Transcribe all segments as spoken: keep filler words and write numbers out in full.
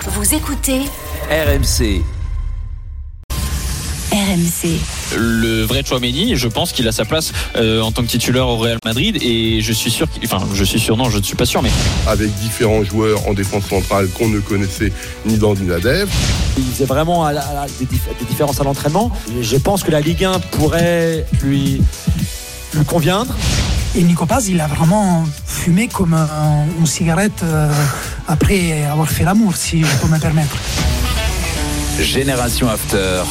Vous écoutez R M C. R M C. Le vrai Tchouaméni, je pense qu'il a sa place euh, en tant que titulaire au Real Madrid et je suis sûr, qu'il, enfin je suis sûr, non je ne suis pas sûr mais... Avec différents joueurs en défense centrale qu'on ne connaissait ni dans ni Nadev. Il faisait vraiment à la, à la, des, dif- des différences à l'entraînement. Et je pense que la Ligue un pourrait lui, lui conviendre. Et Nico Paz, il a vraiment fumé comme un, une cigarette euh, après avoir fait l'amour, si je peux me permettre. Génération After.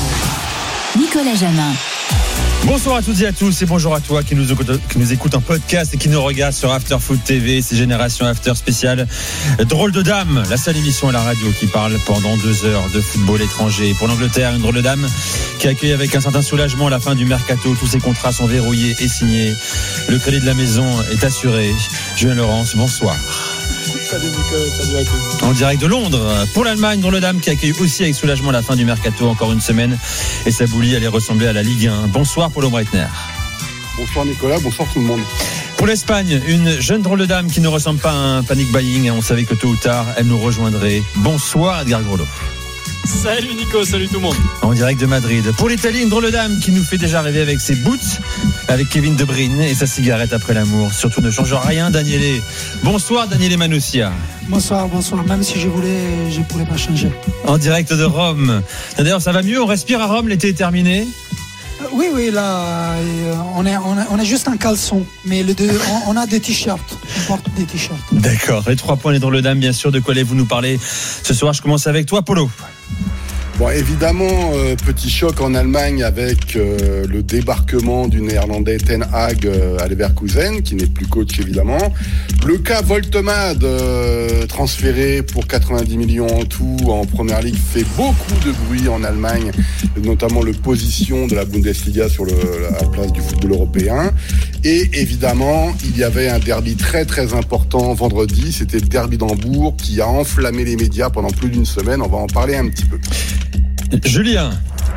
Nicolas Jamin. Bonsoir à toutes et à tous et bonjour à toi qui nous écoute, qui nous écoute en podcast et qui nous regarde sur After Foot T V. C'est Génération After spéciale Drôle de Dame, la seule émission à la radio qui parle pendant deux heures de football étranger. Pour l'Angleterre, une drôle de dame qui accueille avec un certain soulagement la fin du mercato. Tous ses contrats sont verrouillés et signés. Le crédit de la maison est assuré. Julien Laurence, bonsoir. Salut Nicolas, salut à tous. En direct de Londres, pour l'Allemagne, drôle de dame qui accueille aussi avec soulagement la fin du mercato, encore une semaine. Et sa boulie allait ressembler à la Ligue un. Bonsoir Paulo Breitner. Bonsoir Nicolas, bonsoir tout le monde. Pour l'Espagne, une jeune drôle de dame qui ne ressemble pas à un panic buying. On savait que tôt ou tard, elle nous rejoindrait. Bonsoir Edgar Groslo. Salut Nico, salut tout le monde. En direct de Madrid. Pour l'Italie, une drôle de dame qui nous fait déjà rêver avec ses boots, avec Kevin De Bruyne et sa cigarette après l'amour. Surtout ne change rien, Daniele. Bonsoir Daniele Manussia. Bonsoir, bonsoir. Même si je voulais, je ne pourrais pas changer. En direct de Rome. D'ailleurs, ça va mieux, on respire à Rome, l'été est terminé. Oui, oui, là, on est, on est, on est juste en caleçon. Mais le deux, on, on a des t-shirts. On porte des t-shirts. D'accord. Les trois points, les drôles de dames, bien sûr. De quoi allez-vous nous parler ce soir? Je commence avec toi, Polo. Bon, évidemment, euh, petit choc en Allemagne avec euh, le débarquement du Néerlandais Ten Hag euh, à Leverkusen, qui n'est plus coach évidemment. Le cas Voltemade, euh, transféré pour quatre-vingt-dix millions en tout en Première Ligue, fait beaucoup de bruit en Allemagne, notamment le position de la Bundesliga sur le, la place du football européen. Et évidemment, il y avait un derby très très important vendredi, c'était le derby d'Hambourg qui a enflammé les médias pendant plus d'une semaine. On va en parler un petit peu. Julien.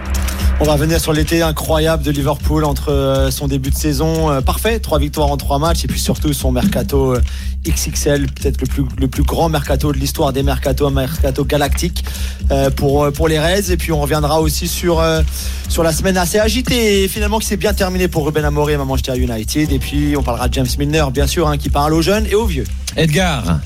On va revenir sur l'été incroyable de Liverpool entre son début de saison parfait, trois victoires en trois matchs et puis surtout son mercato X X L, peut-être le plus, le plus grand mercato de l'histoire des mercatos, un mercato galactique pour, pour les Reds. Et puis on reviendra aussi sur, sur la semaine assez agitée et finalement qui s'est bien terminée pour Ruben Amorim à Manchester United. Et puis on parlera de James Milner bien sûr, hein, qui parle aux jeunes et aux vieux. Edgar.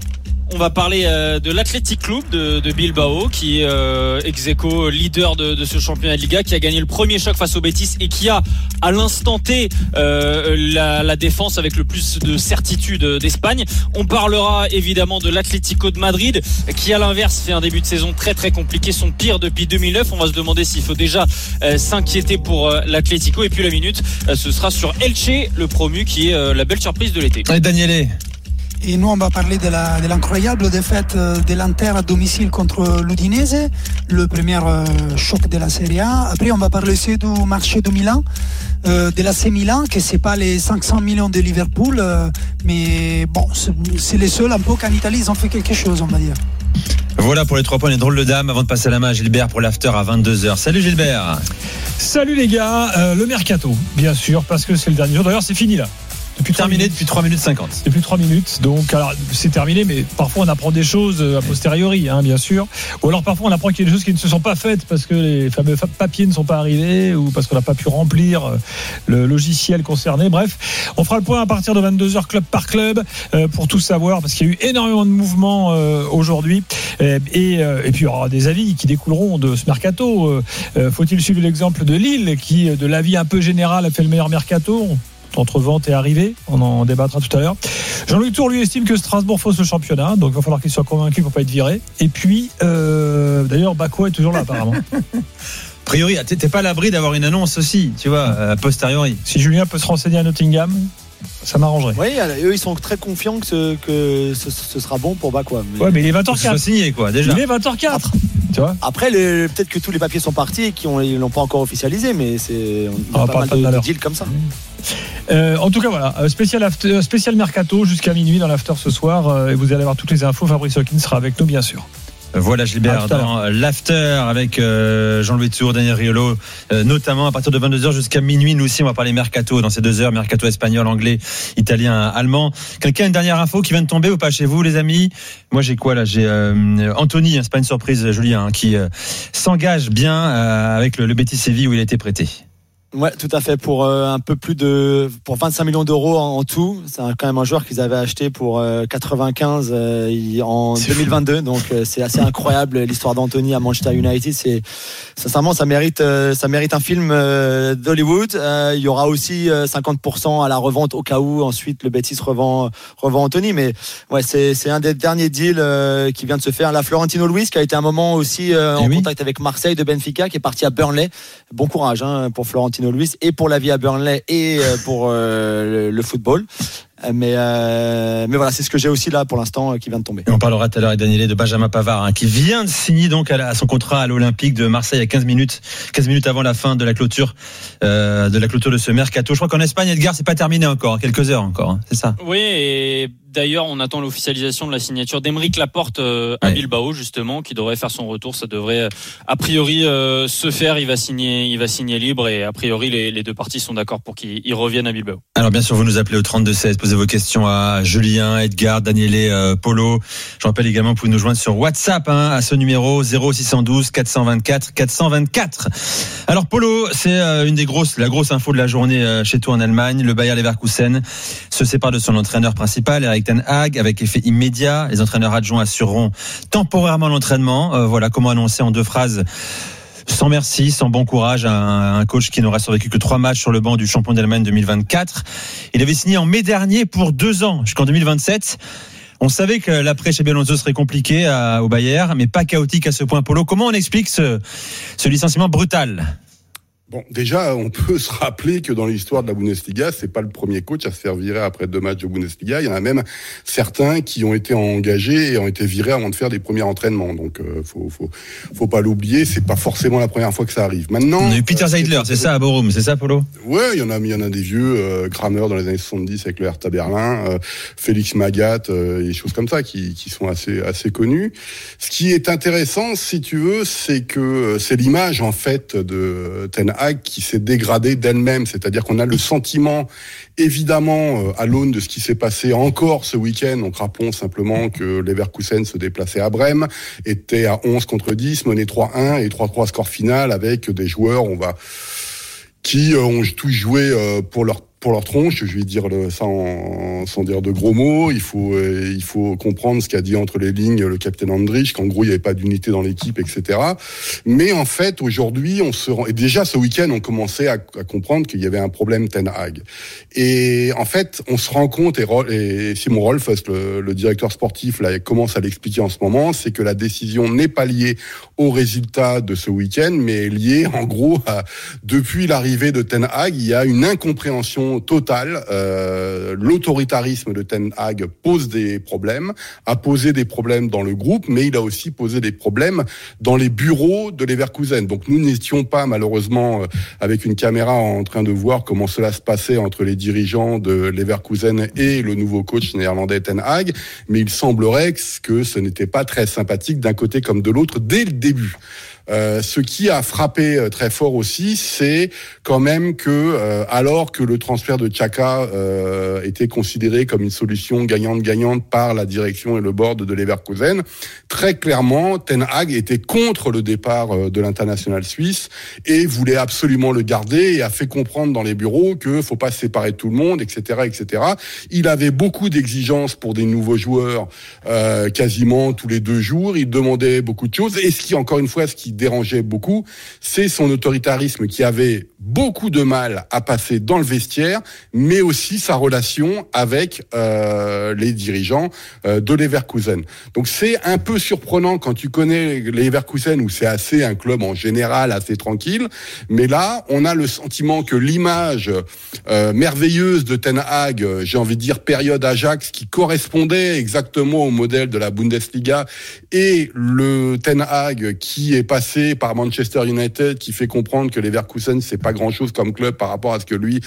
On va parler euh, de l'Athletic Club de, de Bilbao qui est euh, ex-aequo leader de, de ce championnat de Liga, qui a gagné le premier choc face au Betis et qui a à l'instant T euh, la, la défense avec le plus de certitude d'Espagne. On parlera évidemment de l'Atlético de Madrid qui à l'inverse fait un début de saison très très compliqué, son pire depuis deux mille neuf. On va se demander s'il faut déjà euh, s'inquiéter pour euh, l'Atlético. Et puis la minute euh, ce sera sur Elche, le promu, qui est euh, la belle surprise de l'été. Et Daniele. Et nous, on va parler de, la, de l'incroyable défaite de l'Inter à domicile contre l'Udinese, le premier euh, choc de la Serie A. Après, on va parler aussi du marché de Milan, euh, de l'A C Milan, que c'est pas les cinq cents millions de Liverpool, euh, mais bon, c'est, c'est les seuls un peu qu'en Italie, ils ont fait quelque chose, on va dire. Voilà pour les trois points, les drôles de dames. Avant de passer la main à Gilbert pour l'after à vingt-deux heures. Salut Gilbert. Salut les gars, euh, le mercato, bien sûr, parce que c'est le dernier jour. D'ailleurs, c'est fini là. Depuis terminé depuis trois minutes cinquante. Depuis trois minutes, donc alors, c'est terminé, mais parfois on apprend des choses a posteriori, hein, bien sûr. Ou alors parfois on apprend qu'il y a des choses qui ne se sont pas faites parce que les fameux papiers ne sont pas arrivés ou parce qu'on n'a pas pu remplir le logiciel concerné. Bref, on fera le point à partir de vingt-deux heures club par club euh, pour tout savoir, parce qu'il y a eu énormément de mouvements euh, aujourd'hui et, et, euh, et puis il y aura des avis qui découleront de ce mercato. Euh, faut-il suivre l'exemple de Lille qui, de l'avis un peu général, a fait le meilleur mercato entre vente et arrivée, on en débattra tout à l'heure. Jean-Louis Tour lui estime que Strasbourg fausse le championnat, donc il va falloir qu'il soit convaincu pour pas être viré. Et puis euh, d'ailleurs Bakwa est toujours là apparemment. A priori, t'es pas à l'abri d'avoir une annonce aussi, tu vois, a posteriori. Si Julien peut se renseigner à Nottingham, ça m'arrangerait. Oui, eux ils sont très confiants que ce, que ce, ce sera bon pour Bakwa. Mais... Ouais, mais il est vingt heures quatre. Signé, quoi, déjà. Il est vingt heures quatre. Tu vois. Après, les, peut-être que tous les papiers sont partis et qu'ils ne l'ont pas encore officialisé, mais c'est on a pas pas mal de, de, de deals comme ça. Euh, en tout cas, voilà, spécial, after, spécial mercato jusqu'à minuit dans l'after ce soir. Euh, et vous allez avoir toutes les infos. Fabrice Hawkins sera avec nous, bien sûr. Voilà Gilbert dans l'after avec euh, Jean-Louis Tour, Daniel Riolo, euh, notamment à partir de vingt-deux heures jusqu'à minuit. Nous aussi on va parler mercato dans ces deux heures, mercato espagnol, anglais, italien, allemand. Quelqu'un a une dernière info qui vient de tomber ou pas chez vous les amis? Moi j'ai quoi là? J'ai euh, Anthony, c'est pas une surprise Julien, hein, qui euh, s'engage bien euh, avec le, le Betis Séville où il a été prêté. Ouais, tout à fait, pour euh, un peu plus de pour vingt-cinq millions d'euros en, en tout. C'est un, quand même un joueur qu'ils avaient acheté pour euh, quatre-vingt-quinze euh, en c'est deux mille vingt-deux. Fou. Donc euh, c'est assez incroyable l'histoire d'Anthony à Manchester United. C'est sincèrement ça mérite euh, ça mérite un film euh, d'Hollywood. Euh, il y aura aussi euh, cinquante pour cent à la revente au cas où ensuite le Betis revend revend Anthony. Mais ouais, c'est c'est un des derniers deals euh, qui vient de se faire. Là, Florentino Luis qui a été un moment aussi euh, en oui. contact avec Marseille de Benfica, qui est parti à Burnley. Bon courage hein, pour Florentino Luis et pour la vie à Burnley et pour euh, le, le football. Mais, euh, mais voilà, c'est ce que j'ai aussi là pour l'instant euh, qui vient de tomber. Et on parlera tout à l'heure avec Daniel de Benjamin Pavard hein, qui vient de signer donc à, la, à son contrat à l'Olympique de Marseille à quinze minutes quinze minutes avant la fin de la clôture euh, de la clôture de ce mercato. Je crois qu'en Espagne, Edgar, c'est pas terminé encore, hein, quelques heures encore, hein, c'est ça. Oui, et d'ailleurs, on attend l'officialisation de la signature d'Aymeric Laporte euh, à ouais. Bilbao justement, qui devrait faire son retour. Ça devrait a priori euh, se faire. Il va signer, il va signer libre et a priori les, les deux parties sont d'accord pour qu'il revienne à Bilbao. Alors bien sûr, vous nous appelez au trente-deux seize. Posez vos questions à Julien, Edgar, Danielé, euh, Polo. Je rappelle également, vous pouvez nous joindre sur WhatsApp hein, à ce numéro zéro six un deux quatre cent vingt-quatre quatre cent vingt-quatre. Alors Polo, c'est euh, une des grosses, la grosse info de la journée euh, chez toi en Allemagne. Le Bayer Leverkusen se sépare de son entraîneur principal, Erik ten Hag, avec effet immédiat. Les entraîneurs adjoints assureront temporairement l'entraînement. Euh, voilà comment annoncer en deux phrases. Sans merci, sans bon courage à un coach qui n'aura survécu que trois matchs sur le banc du champion d'Allemagne deux mille vingt-quatre. Il avait signé en mai dernier pour deux ans, jusqu'en deux mille vingt-sept. On savait que l'après chez Alonso serait compliqué à, au Bayern, mais pas chaotique à ce point. Polo, comment on explique ce, ce licenciement brutal ? Bon, déjà, on peut se rappeler que dans l'histoire de la Bundesliga, c'est pas le premier coach à se faire virer après deux matchs de Bundesliga. Il y en a même certains qui ont été engagés et ont été virés avant de faire des premiers entraînements. Donc, euh, faut, faut, faut pas l'oublier. C'est pas forcément la première fois que ça arrive. Maintenant. On a eu Peter euh, Zeidler, c'est, c'est ça à Bochum, c'est ça, Polo? Ouais, il y en a, il y en a des vieux, euh, Kramer dans les années soixante-dix avec le Hertha Berlin, euh, Félix Magath, euh, et des choses comme ça qui, qui sont assez, assez connues. Ce qui est intéressant, si tu veux, c'est que c'est l'image, en fait, de Ten Hag qui s'est dégradée d'elle-même, c'est-à-dire qu'on a le sentiment, évidemment, à l'aune de ce qui s'est passé encore ce week-end. Donc rappelons simplement que Leverkusen se déplaçait à Brême, était à onze contre dix, menait trois un et trois trois score final avec des joueurs, on va, qui ont tous joué pour leur pour leur tronche, je vais dire le, ça en, sans dire de gros mots. Il faut, euh, il faut comprendre ce qu'a dit entre les lignes le capitaine Andrich, qu'en gros il n'y avait pas d'unité dans l'équipe, et cetera. Mais en fait, aujourd'hui, on se rend, et déjà ce week-end, on commençait à, à comprendre qu'il y avait un problème Ten Hag. Et en fait, on se rend compte, et, et Simon Rolfes, le, le directeur sportif, là, commence à l'expliquer en ce moment, c'est que la décision n'est pas liée au résultat de ce week-end, mais est liée, en gros, à, depuis l'arrivée de Ten Hag, il y a une incompréhension totale. Euh, l'autoritarisme de Ten Hag pose des problèmes, a posé des problèmes dans le groupe, mais il a aussi posé des problèmes dans les bureaux de Leverkusen. Donc nous n'étions pas malheureusement euh, avec une caméra en train de voir comment cela se passait entre les dirigeants de Leverkusen et le nouveau coach néerlandais Ten Hag, mais il semblerait que ce n'était pas très sympathique d'un côté comme de l'autre dès le début. Euh, ce qui a frappé euh, très fort aussi, c'est quand même que, euh, alors que le transfert de Xhaka euh, était considéré comme une solution gagnante-gagnante par la direction et le board de Leverkusen, très clairement, Ten Hag était contre le départ euh, de l'international suisse et voulait absolument le garder et a fait comprendre dans les bureaux que faut pas se séparer de tout le monde, et cetera, et cetera. Il avait beaucoup d'exigences pour des nouveaux joueurs, euh, quasiment tous les deux jours. Il demandait beaucoup de choses et ce qui, encore une fois, ce qui dérangeait beaucoup, c'est son autoritarisme qui avait beaucoup de mal à passer dans le vestiaire, mais aussi sa relation avec euh, les dirigeants euh, de Leverkusen. Donc c'est un peu surprenant quand tu connais Leverkusen, où c'est assez un club en général assez tranquille, mais là on a le sentiment que l'image euh, merveilleuse de Ten Hag, j'ai envie de dire période Ajax, qui correspondait exactement au modèle de la Bundesliga, et le Ten Hag qui est passé par Manchester United, qui fait comprendre que Leverkusen c'est pas grand chose comme club par rapport à ce que lui, là où il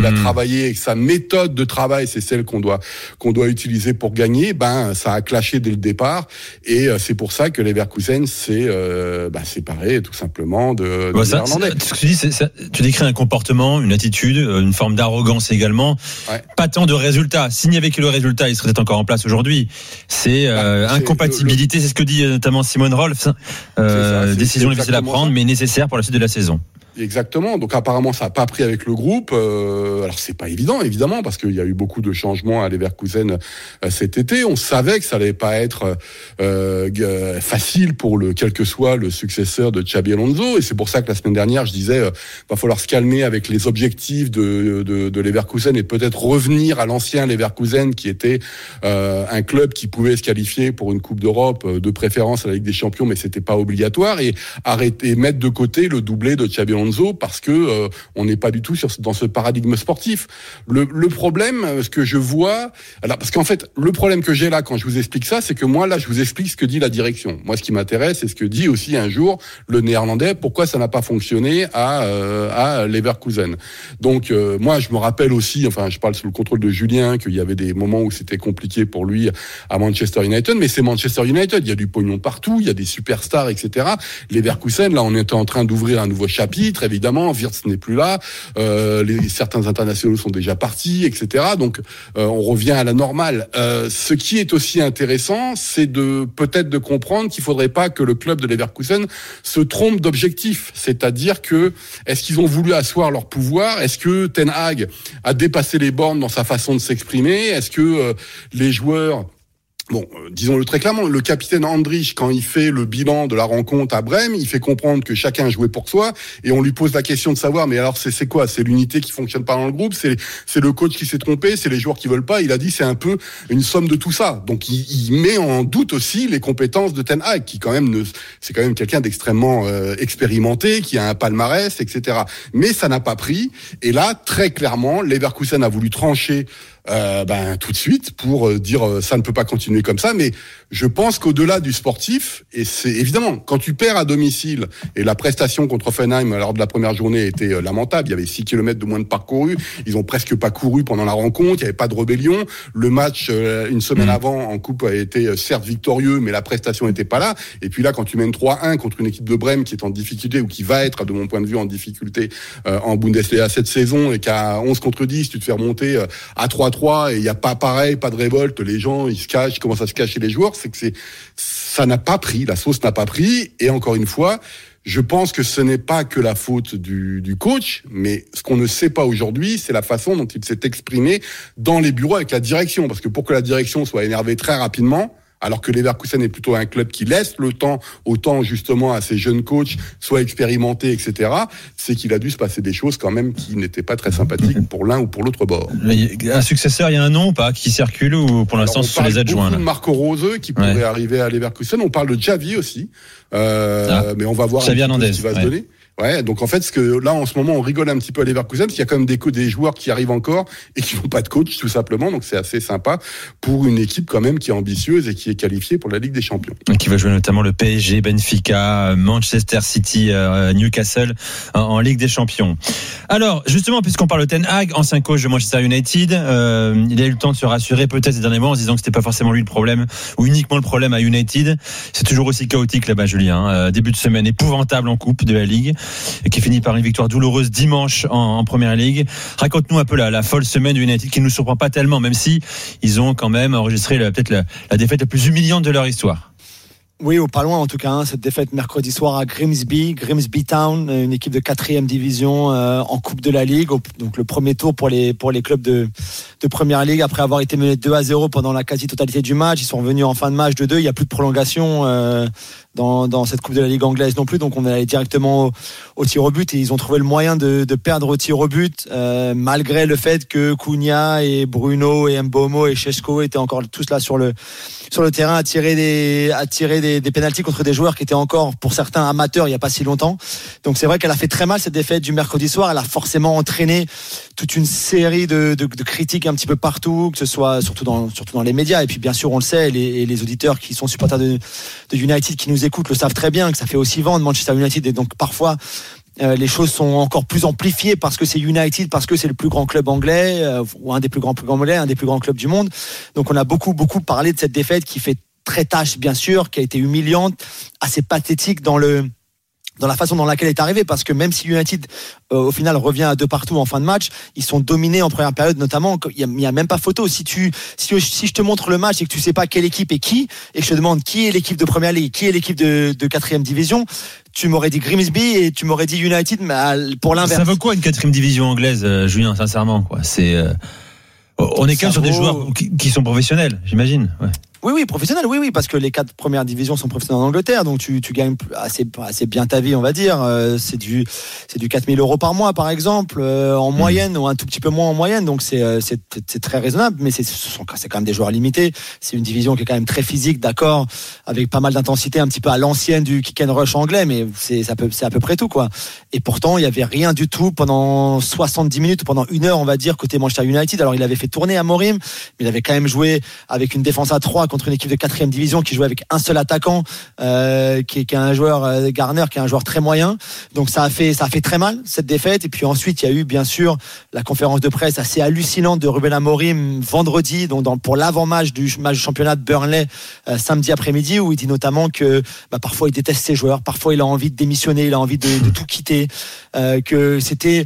mmh. a travaillé et que sa méthode de travail, c'est celle qu'on doit qu'on doit utiliser pour gagner, ben ça a clashé dès le départ. Et euh, c'est pour ça que Leverkusen s'est euh, bah, séparé tout simplement de, de bah, ça, Néerlandais. Ce que tu dis, c'est, ça, tu décris un comportement, une attitude, une forme d'arrogance également. Ouais. Pas tant de résultats. S'il n'y avait que le résultat, il serait peut-être encore en place aujourd'hui. C'est, euh, bah, c'est incompatibilité, le, le... c'est ce que dit notamment Simone Rolfs. Euh, c'est ça, décision c'est difficile à prendre, ça. Mais nécessaire pour la suite de la saison. Exactement. Donc apparemment ça n'a pas pris avec le groupe. Euh, alors c'est pas évident évidemment parce qu'il y a eu beaucoup de changements à Leverkusen euh, cet été. On savait que ça allait pas être euh, euh, facile pour le quel que soit le successeur de Xabi Alonso. Et c'est pour ça que la semaine dernière je disais euh, va falloir se calmer avec les objectifs de de, de Leverkusen et peut-être revenir à l'ancien Leverkusen qui était euh, un club qui pouvait se qualifier pour une Coupe d'Europe de préférence à la Ligue des Champions, mais c'était pas obligatoire et arrêter mettre de côté le doublé de Xabi Alonso parce que euh, on n'est pas du tout sur, dans ce paradigme sportif. Le, le problème, ce que je vois, alors parce qu'en fait, le problème que j'ai là quand je vous explique ça, c'est que moi là, je vous explique ce que dit la direction. Moi, ce qui m'intéresse, c'est ce que dit aussi un jour le Néerlandais. Pourquoi ça n'a pas fonctionné à euh, à Leverkusen. Donc euh, moi, je me rappelle aussi, enfin, je parle sous le contrôle de Julien, qu'il y avait des moments où c'était compliqué pour lui à Manchester United, mais c'est Manchester United. Il y a du pognon partout, il y a des superstars, et cetera. Leverkusen, là, on était en train d'ouvrir un nouveau chapitre. Évidemment, Wirtz n'est plus là, euh, les, certains internationaux sont déjà partis, et cetera. Donc, euh, on revient à la normale. Euh, ce qui est aussi intéressant, c'est de peut-être de comprendre qu'il faudrait pas que le club de Leverkusen se trompe d'objectif. C'est-à-dire que est-ce qu'ils ont voulu asseoir leur pouvoir ? Est-ce que Ten Hag a dépassé les bornes dans sa façon de s'exprimer ? Est-ce que euh, les joueurs Bon, euh, disons-le très clairement, le capitaine Andrich, quand il fait le bilan de la rencontre à Brême, il fait comprendre que chacun jouait pour soi, et on lui pose la question de savoir, mais alors c'est, c'est quoi ? C'est l'unité qui fonctionne pas dans le groupe ? C'est, c'est le coach qui s'est trompé ? C'est les joueurs qui veulent pas ? Il a dit c'est un peu une somme de tout ça. Donc il, il met en doute aussi les compétences de Ten Hag, qui quand même ne, c'est quand même quelqu'un d'extrêmement euh, expérimenté, qui a un palmarès, et cetera. Mais ça n'a pas pris, et là, très clairement, Leverkusen a voulu trancher Euh, ben tout de suite pour euh, dire euh, ça ne peut pas continuer comme ça. Mais je pense qu'au-delà du sportif, et c'est évidemment quand tu perds à domicile, et la prestation contre Hoffenheim lors de la première journée était euh, lamentable, il y avait six kilomètres de moins de parcouru, ils ont presque pas couru pendant la rencontre, il y avait pas de rébellion, le match euh, une semaine mmh. avant en coupe a été euh, certes victorieux, mais la prestation était pas là. Et puis là, quand tu mènes trois un contre une équipe de Brême qui est en difficulté, ou qui va être de mon point de vue en difficulté euh, en Bundesliga cette saison, et qu'à onze contre dix tu te fais remonter euh, à trois et il n'y a pas pareil, pas de révolte, les gens ils se cachent, ils commencent à se cacher les joueurs, c'est que c'est ça n'a pas pris, la sauce n'a pas pris. Et encore une fois, je pense que ce n'est pas que la faute du, du coach, mais ce qu'on ne sait pas aujourd'hui, c'est la façon dont il s'est exprimé dans les bureaux avec la direction, parce que pour que la direction soit énervée très rapidement, alors que Leverkusen est plutôt un club qui laisse le temps, autant justement à ses jeunes coachs, soit expérimentés, et cetera, c'est qu'il a dû se passer des choses quand même qui n'étaient pas très sympathiques pour l'un ou pour l'autre bord. Un successeur, il y a un nom ou pas qui circule, ou pour l'instant ce sont les adjoints? On parle beaucoup de Marco Rose qui pourrait ouais. arriver à Leverkusen. On parle de Xavi aussi, euh, ah. mais on va voir Xavi un Hernandez, ce qui va ouais. se donner. Ouais, donc en fait, ce que là en ce moment on rigole un petit peu à Leverkusen, parce qu'il y a quand même des des joueurs qui arrivent encore et qui n'ont pas de coach tout simplement, donc c'est assez sympa pour une équipe quand même qui est ambitieuse et qui est qualifiée pour la Ligue des Champions. Qui va jouer notamment le P S G, Benfica, Manchester City, Newcastle en, en Ligue des Champions. Alors justement, puisqu'on parle de Ten Hag, ancien coach de Manchester United, euh, il a eu le temps de se rassurer peut-être ces derniers mois en se disant que c'était pas forcément lui le problème ou uniquement le problème à United. C'est toujours aussi chaotique là-bas, Julien. Euh, début de semaine épouvantable en Coupe de la Ligue, et qui finit par une victoire douloureuse dimanche en, en Première Ligue. Raconte-nous un peu la, la folle semaine de United qui ne nous surprend pas tellement, même si ils ont quand même enregistré la, peut-être la, la défaite la plus humiliante de leur histoire. Oui, ou pas loin en tout cas, hein, cette défaite mercredi soir à Grimsby, Grimsby Town, une équipe de quatrième division euh, en Coupe de la Ligue, donc le premier tour pour les pour les clubs de de Première Ligue après avoir été menés deux à zéro pendant la quasi-totalité du match. Ils sont revenus en fin de match deux deux, il n'y a plus de prolongation euh, dans dans cette Coupe de la Ligue anglaise non plus, donc on est allé directement au, au tir au but et ils ont trouvé le moyen de de perdre au tir au but euh, malgré le fait que Cunha et Bruno et Mbeumo et Šeško étaient encore tous là sur le sur le terrain à tirer des à tirer des, des pénaltys contre des joueurs qui étaient encore pour certains amateurs il y a pas si longtemps. Donc c'est vrai qu'elle a fait très mal cette défaite du mercredi soir. Elle a forcément entraîné toute une série de, de, de critiques un petit peu partout, que ce soit surtout dans surtout dans les médias, et puis bien sûr on le sait, les, les auditeurs qui sont supporters de, de United qui nous écoutent le savent très bien que ça fait aussi vendre Manchester United, et donc parfois Euh, les choses sont encore plus amplifiées parce que c'est United, parce que c'est le plus grand club anglais, euh, ou un des plus grands clubs anglais, un des plus grands clubs du monde. Donc on a beaucoup, beaucoup parlé de cette défaite qui fait très tâche, bien sûr, qui a été humiliante, assez pathétique dans le dans la façon dans laquelle elle est arrivée, parce que même si United euh, au final revient à deux partout en fin de match, ils sont dominés en première période, notamment. Il n'y a, a même pas photo. Si tu si, si je te montre le match et que tu sais pas quelle équipe est qui, et que je te demande qui est l'équipe de première ligue, qui est l'équipe de, de quatrième division, tu m'aurais dit Grimsby et tu m'aurais dit United, mais pour l'inverse. Ça veut quoi une quatrième division anglaise, euh, Julien, sincèrement, quoi? C'est euh, on est quand même sur des joueurs qui, qui sont professionnels, j'imagine. Ouais. Oui, oui, professionnel, oui, oui, parce que les quatre premières divisions sont professionnelles en Angleterre, donc tu, tu gagnes assez, assez bien ta vie, on va dire. Euh, c'est du, c'est du quatre mille euros par mois, par exemple, euh, en mmh. moyenne, ou un tout petit peu moins en moyenne, donc c'est, euh, c'est, c'est très raisonnable, mais c'est, c'est quand même des joueurs limités. C'est une division qui est quand même très physique, d'accord, avec pas mal d'intensité, un petit peu à l'ancienne du kick and rush anglais, mais c'est, ça peut, c'est à peu près tout, quoi. Et pourtant, il y avait rien du tout pendant soixante-dix minutes, pendant une heure, on va dire, côté Manchester United. Alors, il avait fait tourner Amorim, mais il avait quand même joué avec une défense à trois contre une équipe de quatrième division qui jouait avec un seul attaquant, euh, qui, est, qui est un joueur euh, Garner, qui est un joueur très moyen. Donc ça a fait ça a fait très mal cette défaite. Et puis ensuite il y a eu bien sûr la conférence de presse assez hallucinante de Ruben Amorim vendredi, donc dans, pour l'avant-match du match de championnat de Burnley euh, samedi après-midi, où il dit notamment que bah, parfois il déteste ses joueurs, parfois il a envie de démissionner, il a envie de, de tout quitter, euh, que c'était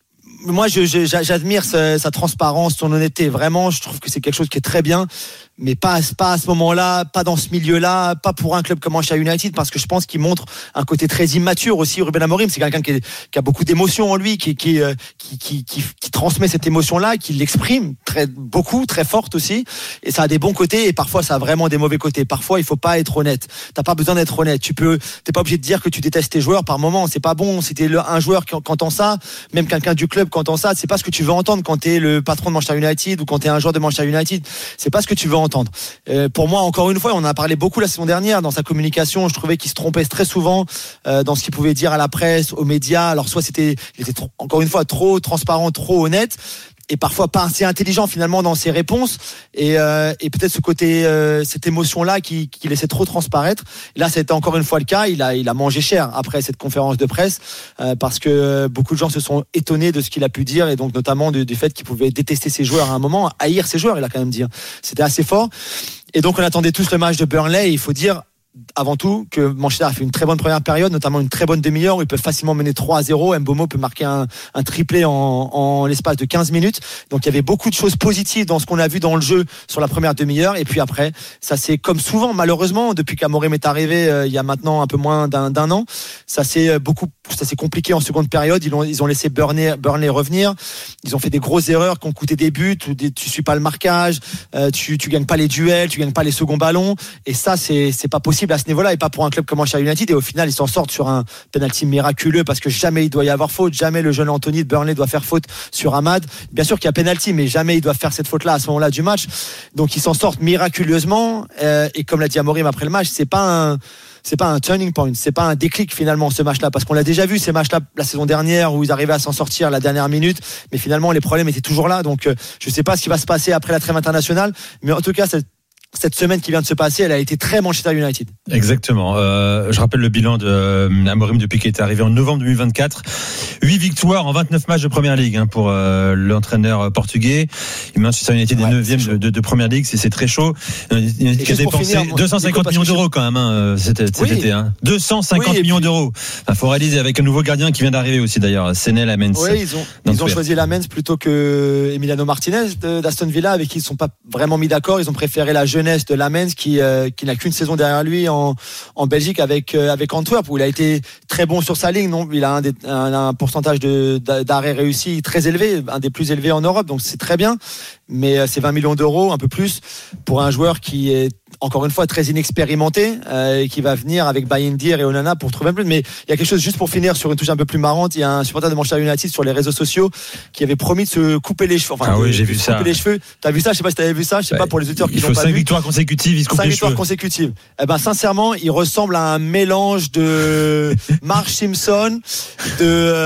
moi je, je, j'admire sa, sa transparence, son honnêteté, vraiment je trouve que c'est quelque chose qui est très bien, mais pas, pas à ce moment-là, pas dans ce milieu-là, pas pour un club comme Manchester United, parce que je pense qu'il montre un côté très immature aussi. Ruben Amorim, c'est quelqu'un qui, est, qui a beaucoup d'émotions en lui, qui, qui, qui, qui, qui, qui transmet cette émotion-là, qui l'exprime très, beaucoup, très forte aussi, et ça a des bons côtés, et parfois ça a vraiment des mauvais côtés. Parfois il faut pas être honnête, t'as pas besoin d'être honnête, tu peux, t'es pas obligé de dire que tu détestes tes joueurs par moment, c'est pas bon. Si t'es le, un joueur qui entend ça, même quelqu'un du club qui entend ça, c'est pas ce que tu veux entendre quand t'es le patron de Manchester United ou quand t'es un joueur de Manchester United, c'est pas ce que tu veux entendre. entendre. Euh, pour moi, encore une fois, on en a parlé beaucoup la saison dernière dans sa communication. Je trouvais qu'il se trompait très souvent euh, dans ce qu'il pouvait dire à la presse, aux médias. Alors soit c'était, il était trop, encore une fois trop transparent, trop honnête, et parfois pas assez intelligent finalement dans ses réponses, et, euh, et peut-être ce côté, euh, cette émotion-là qui, qui laissait trop transparaître. Là, c'était encore une fois le cas. Il a, il a mangé cher après cette conférence de presse euh, parce que beaucoup de gens se sont étonnés de ce qu'il a pu dire, et donc notamment du, du fait qu'il pouvait détester ses joueurs à un moment, haïr ses joueurs. Il a quand même dit, c'était assez fort. Et donc on attendait tous le match de Burnley. Et il faut dire avant tout que Manchester a fait une très bonne première période, notamment une très bonne demi-heure où ils peuvent facilement mener trois à zéro. Mbomo peut marquer un, un triplé en, en l'espace de quinze minutes. Donc il y avait beaucoup de choses positives dans ce qu'on a vu dans le jeu sur la première demi-heure. Et puis après, ça c'est comme souvent, malheureusement, depuis qu'Amorim est arrivé euh, il y a maintenant un peu moins d'un, d'un an, ça s'est beaucoup, ça s'est compliqué en seconde période. Ils ont, ils ont laissé Burnley, Burnley revenir. Ils ont fait des grosses erreurs qui ont coûté des buts. Tu, tu suis pas le marquage, euh, tu, tu gagnes pas les duels, tu gagnes pas les seconds ballons. Et ça, c'est, c'est pas possible à ce niveau-là, et pas pour un club comme Manchester United. Et au final, ils s'en sortent sur un penalty miraculeux, parce que jamais il doit y avoir faute, jamais le jeune Anthony de Burnley doit faire faute sur Ahmad. Bien sûr qu'il y a penalty, mais jamais il doit faire cette faute-là à ce moment-là du match. Donc ils s'en sortent miraculeusement. Euh, et comme l'a dit Amorim après le match, c'est pas un c'est pas un turning point, c'est pas un déclic finalement ce match-là, parce qu'on l'a déjà vu ces matchs-là la saison dernière où ils arrivaient à s'en sortir à la dernière minute, mais finalement les problèmes étaient toujours là. Donc euh, je sais pas ce qui va se passer après la trêve internationale, mais en tout cas cette Cette semaine qui vient de se passer, elle a été très Manchester United. Exactement. Euh, je rappelle le bilan de euh, Amorim depuis qu'il est arrivé en novembre deux mille vingt-quatre. huit victoires en vingt-neuf matchs de Première Ligue hein, pour euh, l'entraîneur portugais. Manchester United est ouais, neuvième de, de, de Première Ligue, c'est, c'est très chaud. United qui a dépensé finir, deux cent cinquante millions d'euros quand même hein, cet, cet oui. été. Hein. deux cent cinquante oui, millions puis... d'euros. Il faut réaliser avec un nouveau gardien qui vient d'arriver aussi d'ailleurs, Senel Lamens. Oui, ils ont, ils ont choisi Lamens plutôt que Emiliano Martinez de, d'Aston Villa, avec qui ils ne sont pas vraiment mis d'accord. Ils ont préféré la jeunesse de Lamens qui, euh, qui n'a qu'une saison derrière lui en, en Belgique avec, euh, avec Antwerp, où il a été très bon sur sa ligne. Non, il a un, des, un, un pourcentage de, d'arrêt réussi très élevé, un des plus élevés en Europe, donc c'est très bien. Mais euh, c'est vingt millions d'euros, un peu plus, pour un joueur qui est encore une fois très inexpérimenté euh, et qui va venir avec Bayindir et Onana pour trouver un peu. Mais il y a quelque chose, juste pour finir sur une touche un peu plus marrante, il y a un supporter de Manchester United sur les réseaux sociaux qui avait promis de se couper les cheveux. Enfin, ah de, oui, j'ai vu se ça. couper les cheveux. T'as vu ça? Je sais pas si t'avais vu ça. Je sais ouais, pas pour les auditeurs qui l'ont pas vu. Il faut cinq victoires consécutives, il se coupe les cheveux. cinq victoires consécutives. Eh ben, sincèrement, il ressemble à un mélange de Marge Simpson, de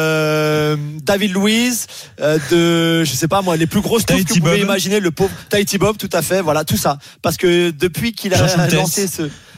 euh, David Luiz, euh, de, je sais pas moi, les plus grosses touffes que vous pouvez imaginer, le pauvre Tahiti Bob, tout à fait. Voilà, tout ça. Parce que depuis qu'il a lancé ce